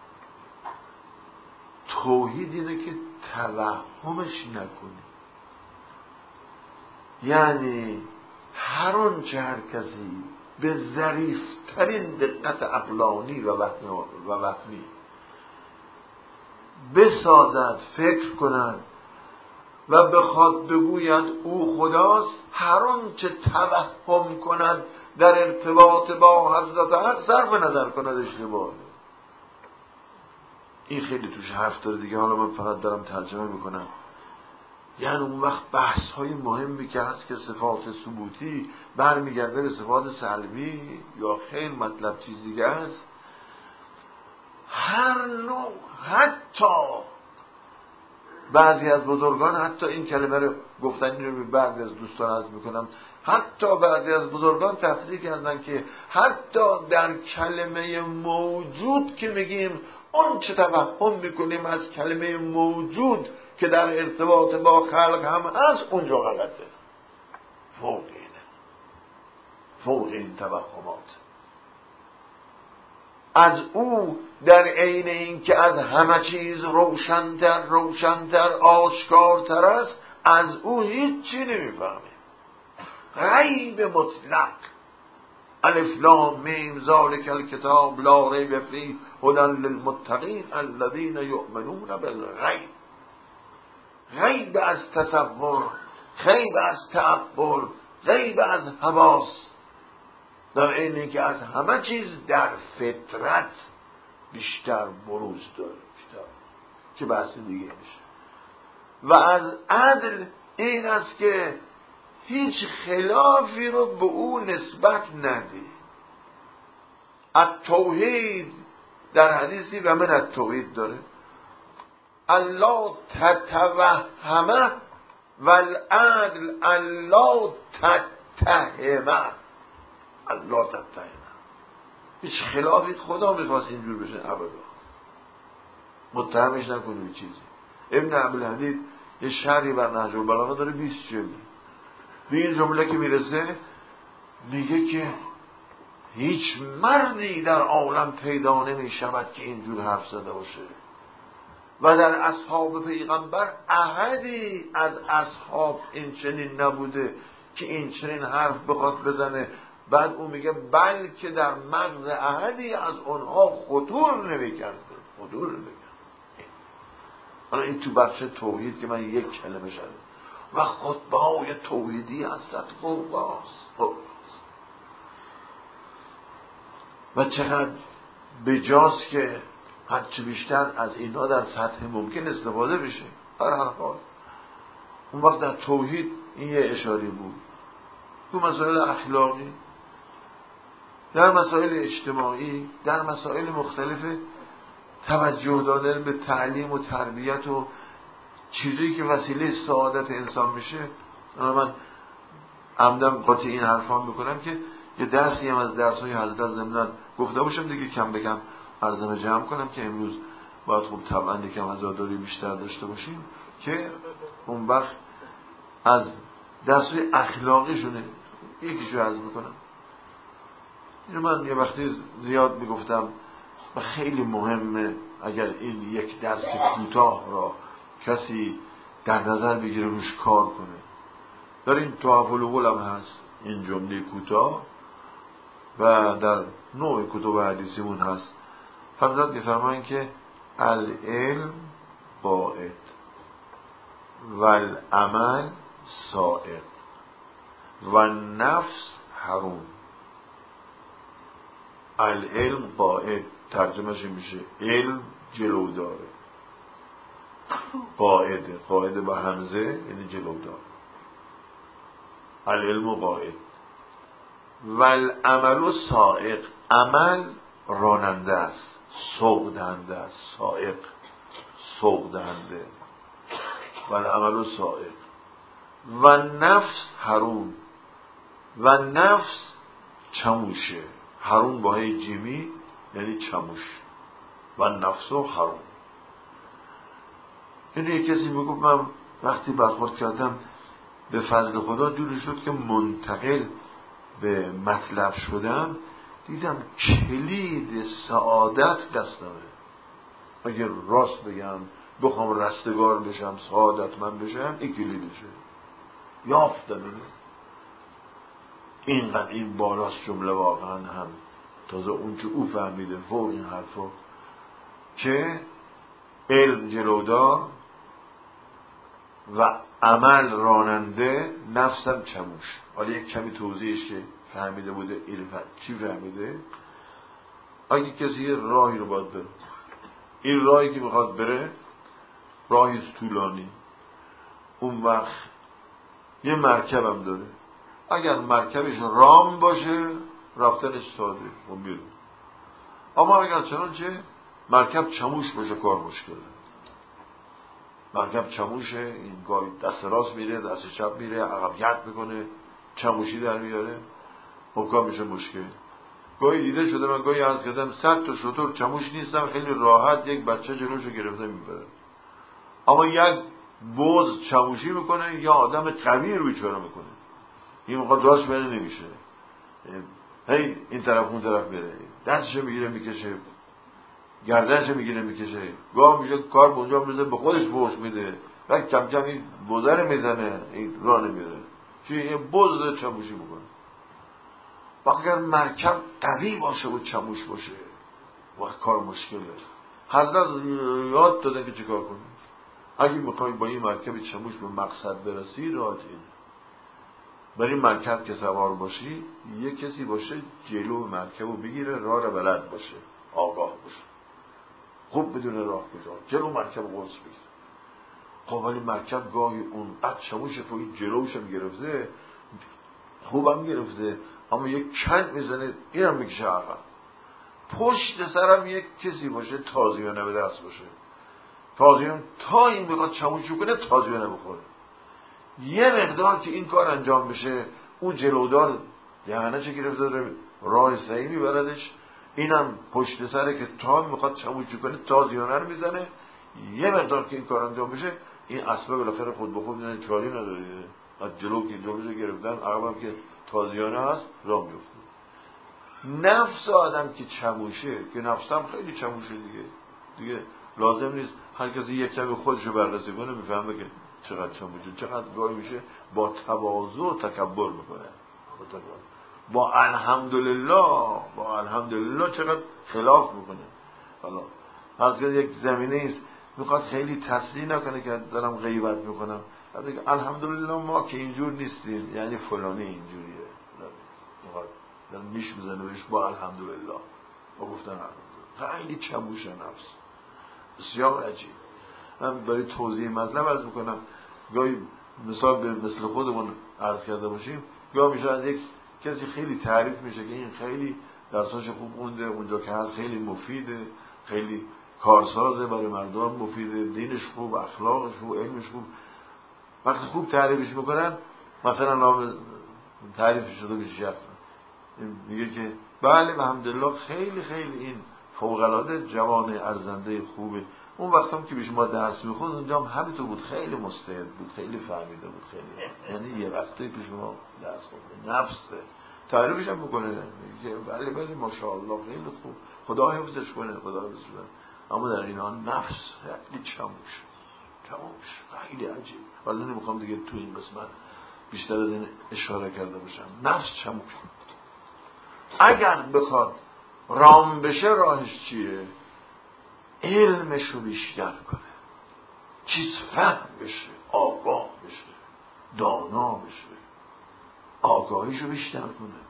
توحید اینه که توهمش نکنی، یعنی هر اون چه هر کسی به ظریفترین دقت عقلانی و وهمی بسازد، فکر کند و بخواد بگوید او خداست، هر اون چه توهم کند در ارتباط با حضرت حق صرف نظر کند اشتباهه. این خیلی توش حرف داره دیگه، حالا من فقط دارم ترجمه میکنم. یعنی اون وقت بحث های مهمی که هست که صفات ثبوتی برمیگرده به صفات سلبی یا خیلی مطلب چیز دیگه است، هر نوع، حتی بعضی از بزرگان حتی این کلمه رو گفتن، این رو بعضی از دوستان عرض میکنم، حتی بعضی از بزرگان تفسیر کردن که حتی در کلمه موجود که میگیم اون چه توهم میکنیم از کلمه موجود که در ارتباط با خلق هم هست اونجا غلطه. فوق اینه، فوق این توهمات. از او در عین این که از همه چیز روشن‌تر روشن‌تر آشکارتر است، از او هیچی نمیفهمه. غیب مطلق. الف لام میم ذالک الکتاب لا ریب فیه هدی للمتقین الذین یؤمنون بالغیب. غیب از تصور، غیب از تعبر، غیب از حواس، در اینه که از همه چیز در فطرت بیشتر بروز داره، بیشتر که بحث دیگه میشه. و از عدل این است که هیچ خلافی رو به او نسبت ندی. التوحید در حدیثی و من التوحید داره الله تتوهمه والعدل الله تتهمه. الله تتهمه، هیچ خلافی خدا میخواست اینجور بشه ابدا، متهمش نکنی به چیزی. ابن عبدالحدید یه شرحی بر نهج البلاغه داره بیست جلد. به این جمله که میرسه میگه که هیچ مردی در عالم پیدا نمیشود که اینجور حرف زده باشه و در اصحاب پیغمبر احدی از اصحاب این چنین نبوده که این چنین حرف بخواد بزنه. بعد اون میگه بلکه در مغز احدی از اونها خطور نمیکرده، خطور نمیکرده. حالا این تو بخش توحید که من یک کلمه شده و خطبه های توحیدی هستند قرباست و چقدر بجاست که هرچه بیشتر از اینا در سطح ممکن استفاده بشه. هر هر حال اون وقت در توحید این یه اشاره بود. تو مسائل اخلاقی، در مسائل اجتماعی، در مسائل مختلف توجه دادن به تعلیم و تربیت و چیزی که وسیله سعادت انسان میشه. من عمدن قاطع این حرفان بکنم که یه درسی هم از درس‌های حضرت ضمناً گفته باشم دیگه، کم بکم عرضمه جمع کنم که امروز باید خوب طبعا یکم عزاداری بیشتر داشته باشیم که اون وقت از درس‌های اخلاقی شونه یکیشو عرض میکنم. اینو من یه وقتی زیاد میگفتم و خیلی مهمه اگر این یک درس کوتاه را کسی در نظر بگیره روش کار کنه. در این تحف العقول هم هست این جمله کوتاه و در نوع کتب حدیثیمون هست. حضرت میفرمایند که العلم قائد والعمل سائق و نفس حروم. العلم قائد ترجمهش میشه علم جلو داره، قائده، قائده با همزه یعنی جلو داره. العلم قائد والعمل سائق، عمل راننده است، سوق دهنده است. سائق سوق دهنده والعمل سائق و نفس حروم و نفس چموشه. حروم با هی جیمی یعنی چموش و نفس و حروم. اینه یک کسی میگفت من وقتی برخورد کردم به فضل خدا جوری شد که منتقل به مطلب شدم، دیدم کلید سعادت دستمه. اگر راست بگم بخوام رستگار بشم سعادتمند بشم این کلیدشه. یافتم اینه. اینقدر این بالاست جمله واقعا هم تازه اون که او فهمیده فوق این حرفا که علم جلودار و عمل راننده نفسم چموش. حالا یک کمی توضیحش که فهمیده بوده علم چی فهمیده. اگه کسی یه راهی رو باید بره، این راهی که میخواد بره راهی طولانی، اون وقت یه مرکبم داره. اگر مرکبش رام باشه رفتنش ساده و میره، اما اگر چنانچه مرکب چموش باشه کار مشکله. مرکب چموشه، این گاهی دست راست میره دست چپ میره عقب گرد میکنه چموشی در میاره، خب کار میشه مشکل. گاهی دیده شده، من گاهی عرض کردم صد تا شتر چموش نیستم، خیلی راحت یک بچه جلوشو گرفته میبره. اما یک بز چموشی میکنه یا آدم قوی رو بیچاره میکنه، این میخواد راست بره نمیشه، هی این طرف اون طرف بره، دستشو میگیره میکشه، گردنشو میگیره میکشه، گاه میشه کار اونجا میزه به خودش بوش میده، بعد کم کم این بزر میزنه، این راه نمیره. چی این بز داره چموشی میکنه. وقتی اگر مرکب قوی باشه و چموش باشه وقت کار مشکله. حضرت یاد دادن که چیکار کنی اگه میخوای با این مرکب چموش به مقصد برسی. راحت این برای مرکب که سوار باشی یه کسی باشه جلو مرکب رو بگیره، راه رو بلد باشه، آگاه باشه، خوب بدون راه کجا جلو مرکب قرص بگیره. خب ولی مرکب گاهی اون قد چموش توی جلوش هم گرفته، خوبم گرفته، اما یک کند میزنه اینم میکشه عقب. پشت سرم یک کسی باشه تازیانه به دست باشه، تازیانه تا این میخواد چموشو کنه تازیانه بخوره. یه مقدار که این کار انجام بشه اون جلودار یعنی چه گرفته داره راه صحیح میبردش، اینم پشت سره که تا میخواد چموشو کنه تازیانه رو میزنه. یه مقدار که این کار انجام بشه این اسبه بالاخره خود به خود میزنه، چاری نداره، از جلو که جلوشو گرفتن عقبم که تازیانه هست راه میفته. نفس آدم که چموشه، که نفسم خیلی چموشه دیگه دیگه لازم نیست هر کسی یک کمی خودشو بررسی کنه میفهمه که چقدر چموشه، چقدر گاهی میشه با تواضع و تکبر میکنه، با الحمدلله با الحمدلله چقدر خلاف میکنه. حالا از یک زمینه ایست میخواد خیلی تصریح نکنه که دارم غیبت میکنم، دیگه الحمدلله ما که اینجور نیستیم، یعنی فلانی اینجوریه، میخواد دارم میش میزنه بهش با الحمدلله، با گفتن الحمدلله. خیلی چموشه نفس، بسیار عجیب. من برای توضیح مطلب عرض میکنم، گاهی مثال به مثل خودمون عرض کرده باشیم، گاهی میشه از یک کسی خیلی تعریف میشه که این خیلی درساش خوب خونده، اونجا که هست خیلی مفیده، خیلی کارسازه، برای مردم مفیده، دینش خوب، اخلاقش خوب، علمش خوب. وقتی خوب تعریفش میکنن، مثلا نام تعریفش شده به شخص میگه که بله الحمدلله خیلی خیلی این فوق‌العاده جوان ارزنده خوبه. اون وقت هم که بیش ما درس میخوند اونجا هم همینطور بود، خیلی مستعد بود، خیلی فهمیده بود، خیلی یعنی یه وقتی که شما درس خوند نفسه تعریفش هم میکنه که بله بله ماشاءالله خیلی خوب، خدا حفظش کنه، خدا حفظش کنه. اما در این حال نفس خیلی چموش چموش خیلی عجیب. ولی نمیخوام دیگه تو این قسمت بیشتر از این اشاره کرده باشم. نفس چموش اگر بخواد رام بشه راهش چیه؟ علمشو بیشتر کنه، چیز فهم بشه، آگاه بشه، دانا بشه، آگاهیشو بیشتر کنه.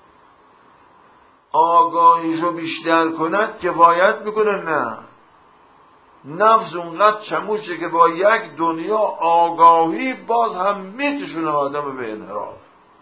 آگاهیشو بیشتر کند کفایت میکنه؟ نه، نفس اونقدر چموشه که با یک دنیا آگاهی باز هم میکشونه آدم به انحراف.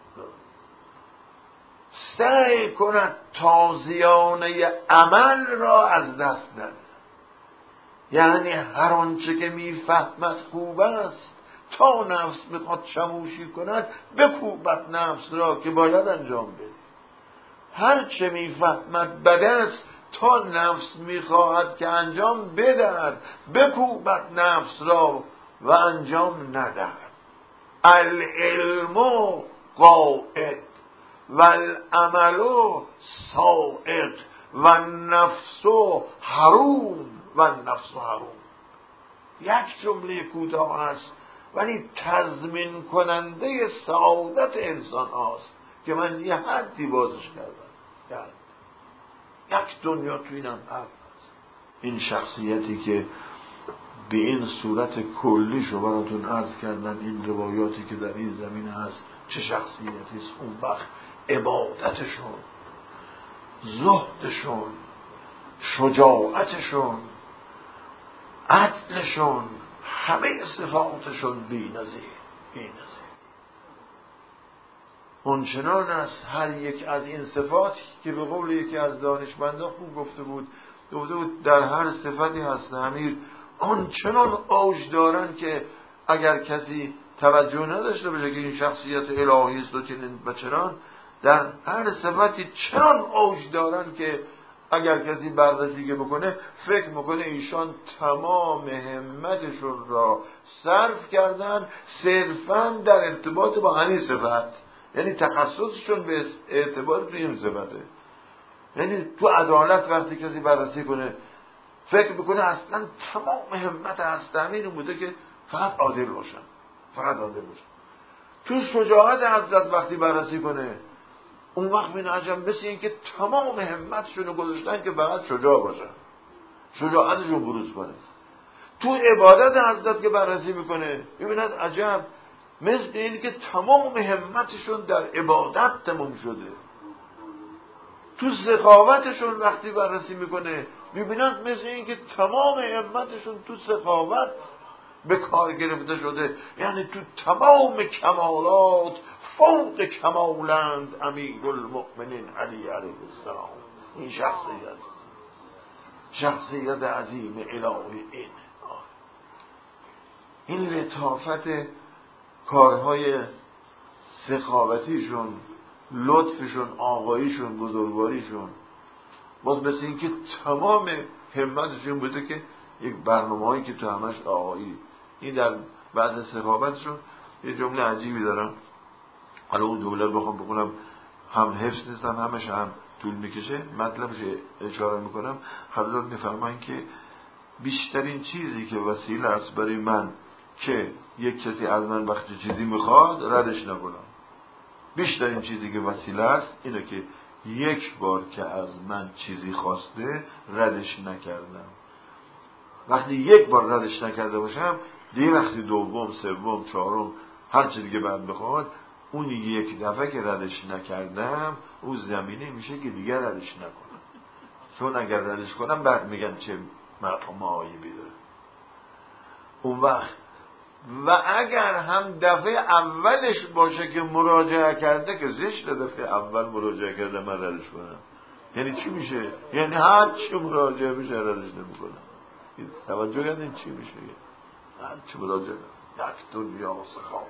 سعی کند تازیانه عمل را از دست نده، یعنی هر آنچه که میفهمد خوب است، تا نفس میخواد چموشی کند بکوبد نفس را که باید انجام بده. هر چه میفهمد بد است، تا نفس میخواهد که انجام بدهد بکوبد نفس را و انجام ندهد. العلم قائد والعمل صاعد والنفس حروم والنفس حروم. یک جمله کوتاه است ولی تضمین کننده سعادت انسان هاست که من یه حدی بازش کردم. یک دنیا تو اینم هست. این شخصیتی که به این صورت کلی شو براتون عرض کردن، این روایاتی که در این زمین هست، چه شخصیتی است؟ اون وقت عبادتشون، زهدشون، شجاعتشون، عدلشون، همه صفاتشون بی‌نظیر بی‌نظیر. اونچنان است هر یک از این صفاتی که به قول یکی از دانشمندان خوب گفته بود، گفته بود در هر صفتی هست امیر اونچنان اوج دارن که اگر کسی توجه نداشته باشه که این شخصیت الهی است و چنین بچران، در هر صفتی چنان اوج دارن که اگر کسی بررسی که بکنه فکر میکنه ایشان تمام همتشون را صرف کردن صرفاً در ارتباط با همین صفت، یعنی تخصصشون به اعتبار به این صفته. یعنی تو عدالت وقتی کسی بررسی کنه فکر میکنه اصلا تمام همت هستم این بوده که فقط عادل باشن، فقط عادل باشن. تو شجاعت حضرت وقتی بررسی کنه اون وقت بین عجب مثل این که تمام همتشون رو گذاشتن که فقط شجاع باشن، شجاعتشون بروز کنه. تو عبادت حضرت که بررسی میکنه ببیند عجب مثل این که تمام همتشون در عبادت تمام شده. تو سخاوتشون وقتی بررسی میکنه میبینند مثل این که تمام همتشون تو سخاوت به کار گرفته شده. یعنی تو تمام کمالات فوق کمالند امیر المؤمنین علی علیه السلام. این شخصیت شخصیت عظیم الهی این این لطافت کارهای سخاوتیشون، لطفشون، آقاییشون، بزرگواریشون، باز مثل این که تمام همتشون بوده که یک برنامه هایی که تو همش آقایی. این در بعد سخاوتشون یه جمله عجیبی دارم، حالا اون دوله بخوام بکنم هم حفظ نیستم همش هم طول میکشه، مطلبش اشاره میکنم. حضرت میفرمایند که بیشترین چیزی که وسیله است برای من که یک کسی از من وقتی چیزی میخواد ردش نکنم، بیشترین چیزی که وسیله است اینه که یک بار که از من چیزی خواسته ردش نکردم. وقتی یک بار ردش نکرده باشم دیگه وقتی دوم، سوم، چهارم هر چیزی که بعد بخواد اون یک دفعه که ردش نکردم اون زمینه میشه که دیگه ردش نکنم، چون اگر ردش کنم بعد میگن چه معایبی داره. اون وقت و اگر هم دفعه اولش باشه که مراجعه کرده که زشت دفعه اول مراجعه کرده من ردش کنم، یعنی چی میشه؟ یعنی هر چی مراجعه میشه ردش نمیکنم. توجه کردین چی میشه؟ هر چی مراجعه یک دنیا سخاوت.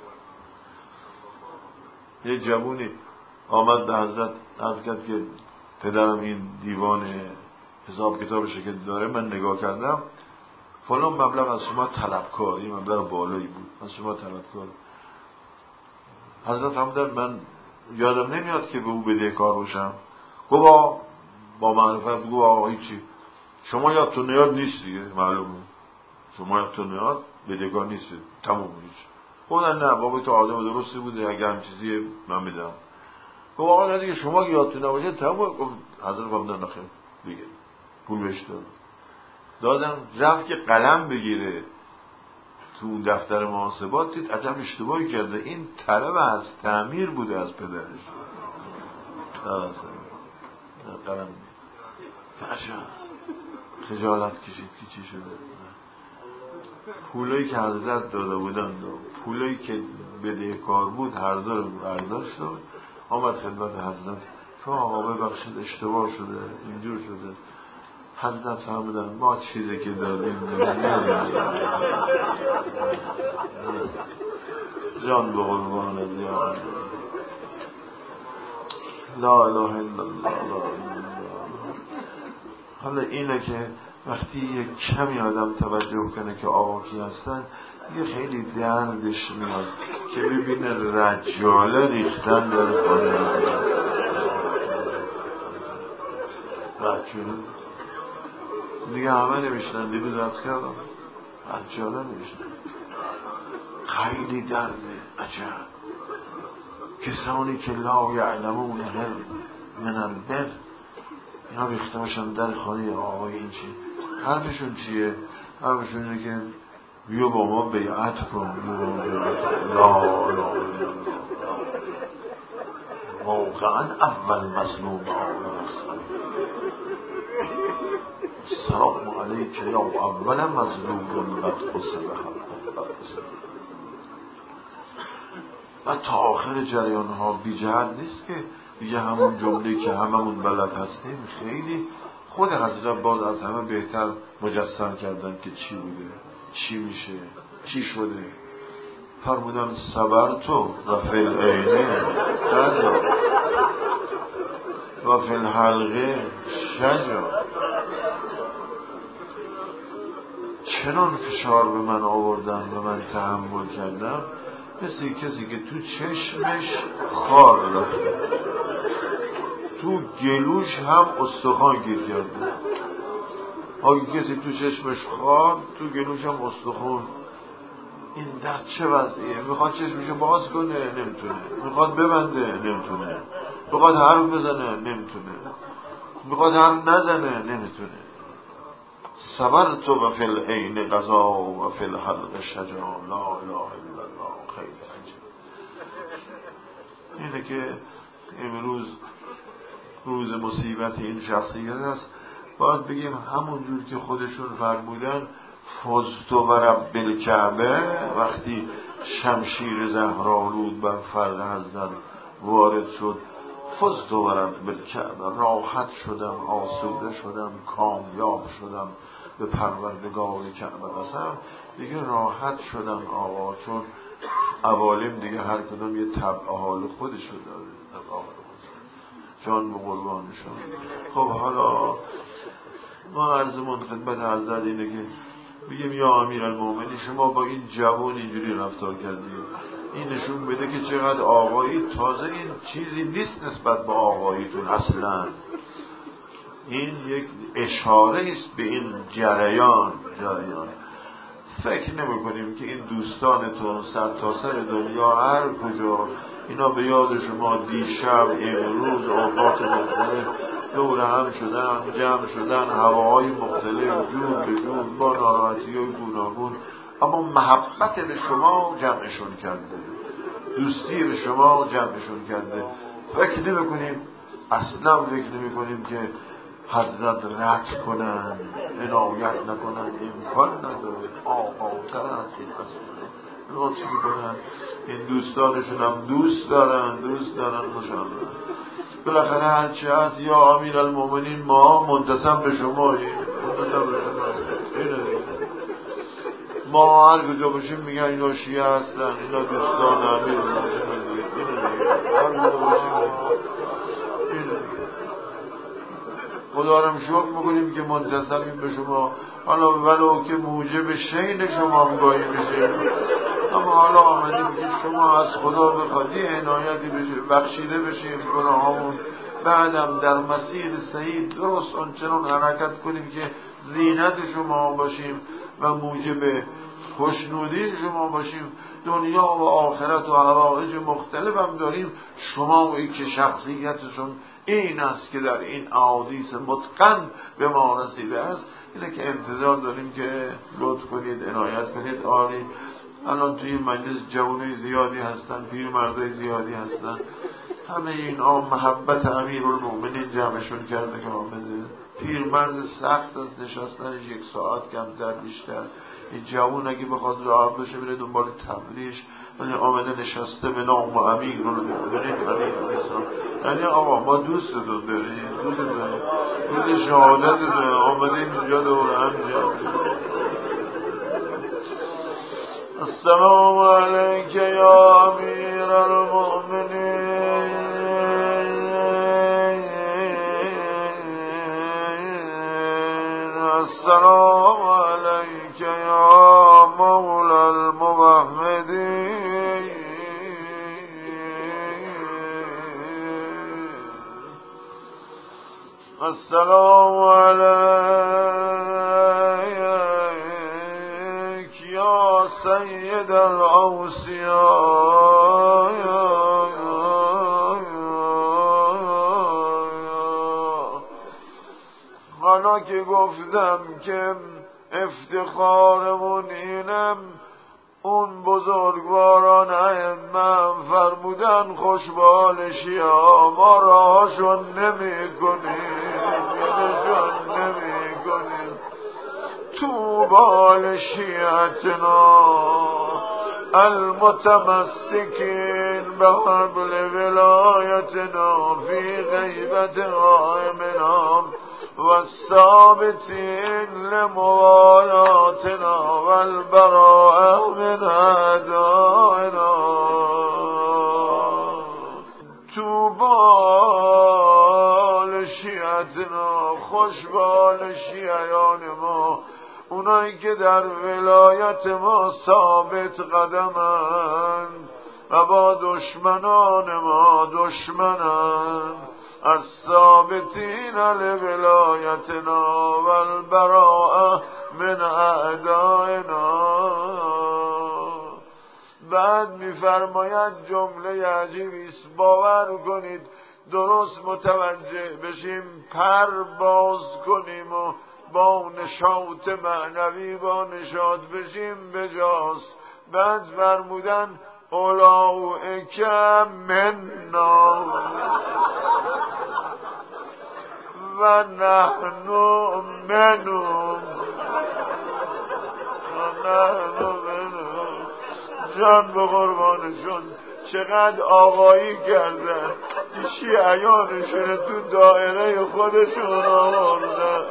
یه جوونی آمد به حضرت عرض کرد که پدرم این دیوان حساب کتابش که داره من نگاه کردم فلان مبلغ از شما طلبکار، این مبلغ بالایی بود از شما طلبکار. حضرت فرمودن من یادم نمیاد که به او بدهکار باشم. گفت با با معرفت گفت آقا هیچی شما یادتون نیاد نیست دیگه، معلومه شما یادتون نیاد بدهکار نیست تموم نیست. گفتن نه بابا تو آدم درستی بوده اگه هم چیزی من میدم. گفت آقا نه دیگه شما که یادتون نباشه تموم. گفت حضرت فرمودن نخیر دیگه پول بهش دادم دادم. رفت که قلم بگیره تو اون دفتر محاسبات دید عجب اشتباهی کرده، این طلب از تعمیر بوده از پدرش. قلم عجب خجالت کشید که چی شده. پولایی که حضرت داده بودن پولایی که بدهکار بود هر دو رو برداشت و آمد خدمت حضرت که آقا ببخشید اشتباه شده اینجور شده. حضرت فرمودن ما چیزی که دادیم جان به قربانت یا لا اله الا الله. حالا اینه که وقتی یک کمی آدم توجه کنه که آقا کی هستن یه خیلی دردش میاد که ببینه رجاله ریختن در خانه رجاله دیگه همه نمیشنن. دیروز از کردم رجاله نمیشنن، خیلی درده. عجب کسانی که لا یعلمون من البر اینا ریخته باشن در خانه آقای این چی حرفشون چیه؟ حرفشون اینه که بیا با ما بیعت کن. لا لا واقعا اول مظلوم آقا سلام علیک یا اول مظلوم قد قصد حق و تا آخر جریان ها بی جهت نیست که دیگه همون جمله که هممون بلد هستیم. خیلی خود حضرت باز از همه بهتر مجسم کردن که چی بوده چی میشه چی شده. فرمودن صبر تو رفع العینه و فی الحلقه شجا. چنان فشار به من آوردن و من تحمل کردم مثل کسی که تو چشمش خار رفته، تو گلوش هم استخوان گیر کرده. اگه کسی تو چشمش خار، تو گلوش هم استخوان، این در چه وضعیه؟ میخواد چشمشو باز کنه نمیتونه، میخواد ببنده نمیتونه، میخواد حرف بزنه نمیتونه، میخواد حرف نزنه نمیتونه. صبرت و فی العین قضا و فی الحلق شجا، لا اله الا الله. خیلی عجب. اینه که امروز روز مصیبت این شخصیت است. باید بگیم همونجور که خودشون فرمودن فزت و رب الکعبه، وقتی شمشیر زهرآلود بر فرق حضرت وارد شد، فزت و رب الکعبه، راحت شدم، آسوده شدم، کامیاب شدم، به پروردگار کعبه قسم. دیگه راحت شدم آقا، چون عوالم دیگه هر کدوم یه طبع حال خودشو داره. جان به قربانشون. خب حالا ما عرضمون خدمت حضرت اینه که بگیم یا امیرالمومنین شما با این جوان اینجوری رفتار کردید، این نشون بده که چقدر آقایی. تازه این چیزی نیست نسبت به آقاییتون، اصلا این یک اشاره است به این جریان جریان فکر نمی کنیم که این دوستانتون سر تا سر دنیا هر کجا اینا به یاد شما دیشب امروز اوقات مختلف دور هم شدن، جمع شدن، هواهای مختلف، جون به جون، با ناراحتی های گوناگون، اما محبت به شما جمعشون کرده، دوستی به شما جمعشون کرده. فکر نمی کنیم، اصلا فکر نمی کنیم که حضرت رد کنن، عنایت نکنن، امکان نداره. آقاتر از این اصلا لطف میکنن. این دوستانشون هم دوست دارن دوست دارن ماشاءالله. بالاخره هرچی هست یا امیرالمومنین ما منتسب به شماییم، منتسب به شماییم. ما هر کجا باشیم میگن اینا شیعه هستن، اینا دوستان امیرالمومنین، هر کجا باشیم. خدا را شکر میکنیم که منتسبیم به شما، حالا ولو که موجب شین شما هم گاهی بشیم، اما حالا آمدیم که شما از خدا بخوادی عنایتی بشه، بخشیده بشیم گناهامون، بعدم در مسیر صحیح درست آنچنان حرکت کنیم که زینت شما باشیم و موجب خوشنودی شما باشیم. دنیا و آخرت و حوائج مختلف هم داریم، شما ای که شخصیتشون این است که در این احادیث متقن به ما رسیده است، اینه که انتظار داریم که لطف کنید، عنایت کنید. آری الان توی مجلس جوانای زیادی هستن، پیرمردای زیادی هستن، همه اینا محبت امیرالمومنین جمعشون کرده که آمده. پیرمرد سخت از نشستنش یک ساعت کمتر بیشتر، این جوان اگه بخواد راه بشه بره دنبال تبلیغش، ولی آمده نشسته به نام امیرالمومنین علیه السلام. یعنی آقا ما دوستتون داریم، دوستتون داریم، روز شهادت داریم، آمده اینجا دور هم جمع. السلام علیک یا امیرالمومنین، السلام علیک یا مولا الموحدین، السلام علیک یا سید الاوصیاء، حالا که گفتم که افتخارمون اینم، اون بزرگواران ائمه فرمودن خوشبال شیعه ما راهاشون نمی کنیم، یادشون نمی کنیم. طوبی لشیعتنا المتمسکین به حبل ولایتنا فی غیبت قائمنا والثابتین لموالاتنا والبراء من اعدائنا. طوبی شیعتنا، خوش به حال شیعیان ما، اونایی که در ولایت ما ثابت قدمند و با دشمنان ما دشمنند، از ثابتین لولایتنا و البراء من اعدائنا. بعد میفرماید جمله عجیبی است، باور کنید درست متوجه بشیم، پر باز کنیم و با نشاط معنوی با نشاط بشیم بجاست. بعد فرمودن اولئک منا و نحن منهم و نحن منهم. جان به قربانشون چقدر آقایی کردن، شیعیانشون تو دایره خودشون آوردن.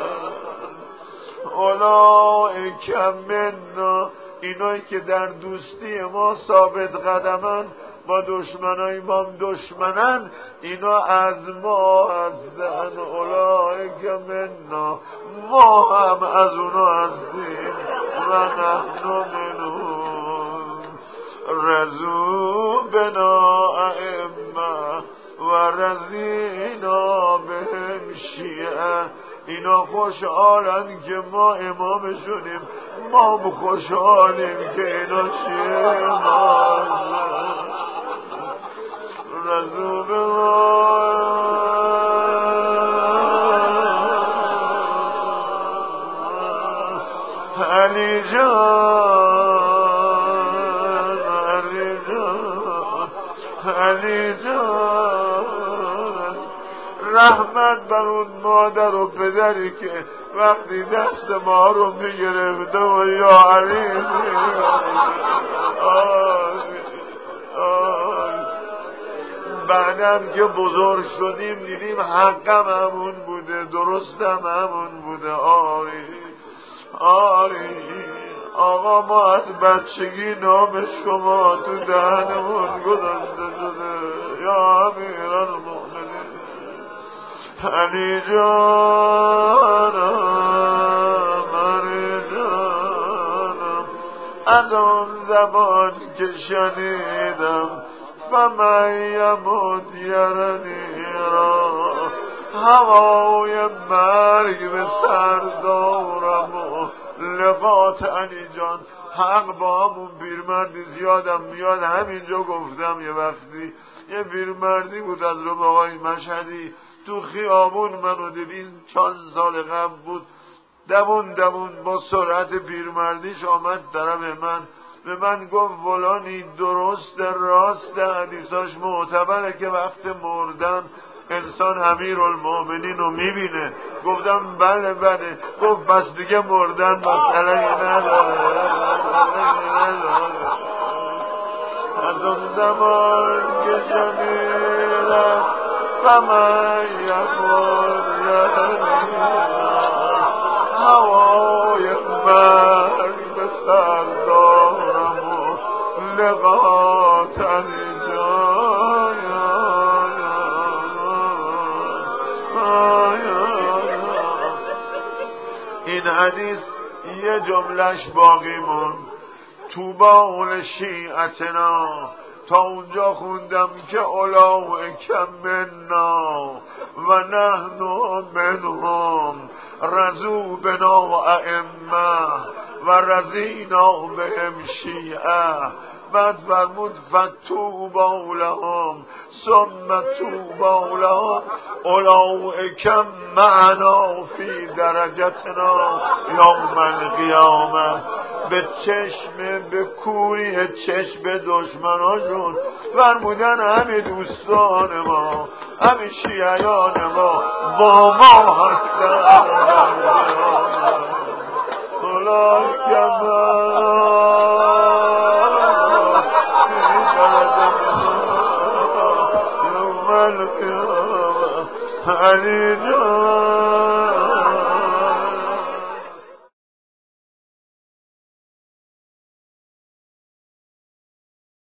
اولئک منا، اینایی که در دوستی ما ثابت قدمن، با دشمنای ما دشمنن، اینا از ما هستن. اولئک منا، ما هم از اونا هستیم. و نحن منهم رضوا بنا ائمه و رضینا بهم شیعه. اینا خوشحالن که ما امامشونیم، ما خوشحالیم که اینا شیعه ما هستن. رضوا بنا علی جان، علی جان، علی جان. رحمت بر اون مادر و پدری که وقتی دست ما رو میگرفته و یا علی بعدم که بزرگ شدیم دیدیم حقم همون بوده، درستم همون بوده. آری آری آقا، ما از بچگی نام شما تو دهنمون گذاشته شده. یا امیرالمؤمنین علی جانم، علی جانم. از آن زبان که شنیدم فمن یموت یرنی را، هوای مرگ به سر دارم و لقات علی جان. حق با همون پیرمردی زیادم میاد، همینجا گفتم یه وقتی یه پیرمردی بود از رفقای مشهدی، تو خیابون منو دیدین، چند سال قبل بود، دوون دوون با سرعت پیرمردیش آمد طرف من، به من گفت فلانی درست راست حدیثاش معتبره که وقت مردن انسان امیرالمؤمنین رو میبینه. گفتم بله بله. گفت پس دیگه مردن مسئله نداره. از اون زمان که شنیدم فمن یموت یرنی هوای مرگ به سر دارم و لقات علی جان. این حدیث یه جملش باقی مون، توبا لشیعتنا، تا اونجا خوندم که اولئک منا و نحن منهم رضوا بنا و ائمه و رضینا بهم شیعه. بعد فرمود فتوبا لهم ثم توبا لهم اولئک معنا فی درجتنا یوم القیامه. به چشم به کوری چشم دشمناشون فرمودن همه دوستان ما، همه شیعیان ما با ما هستن. اولئک علی جان،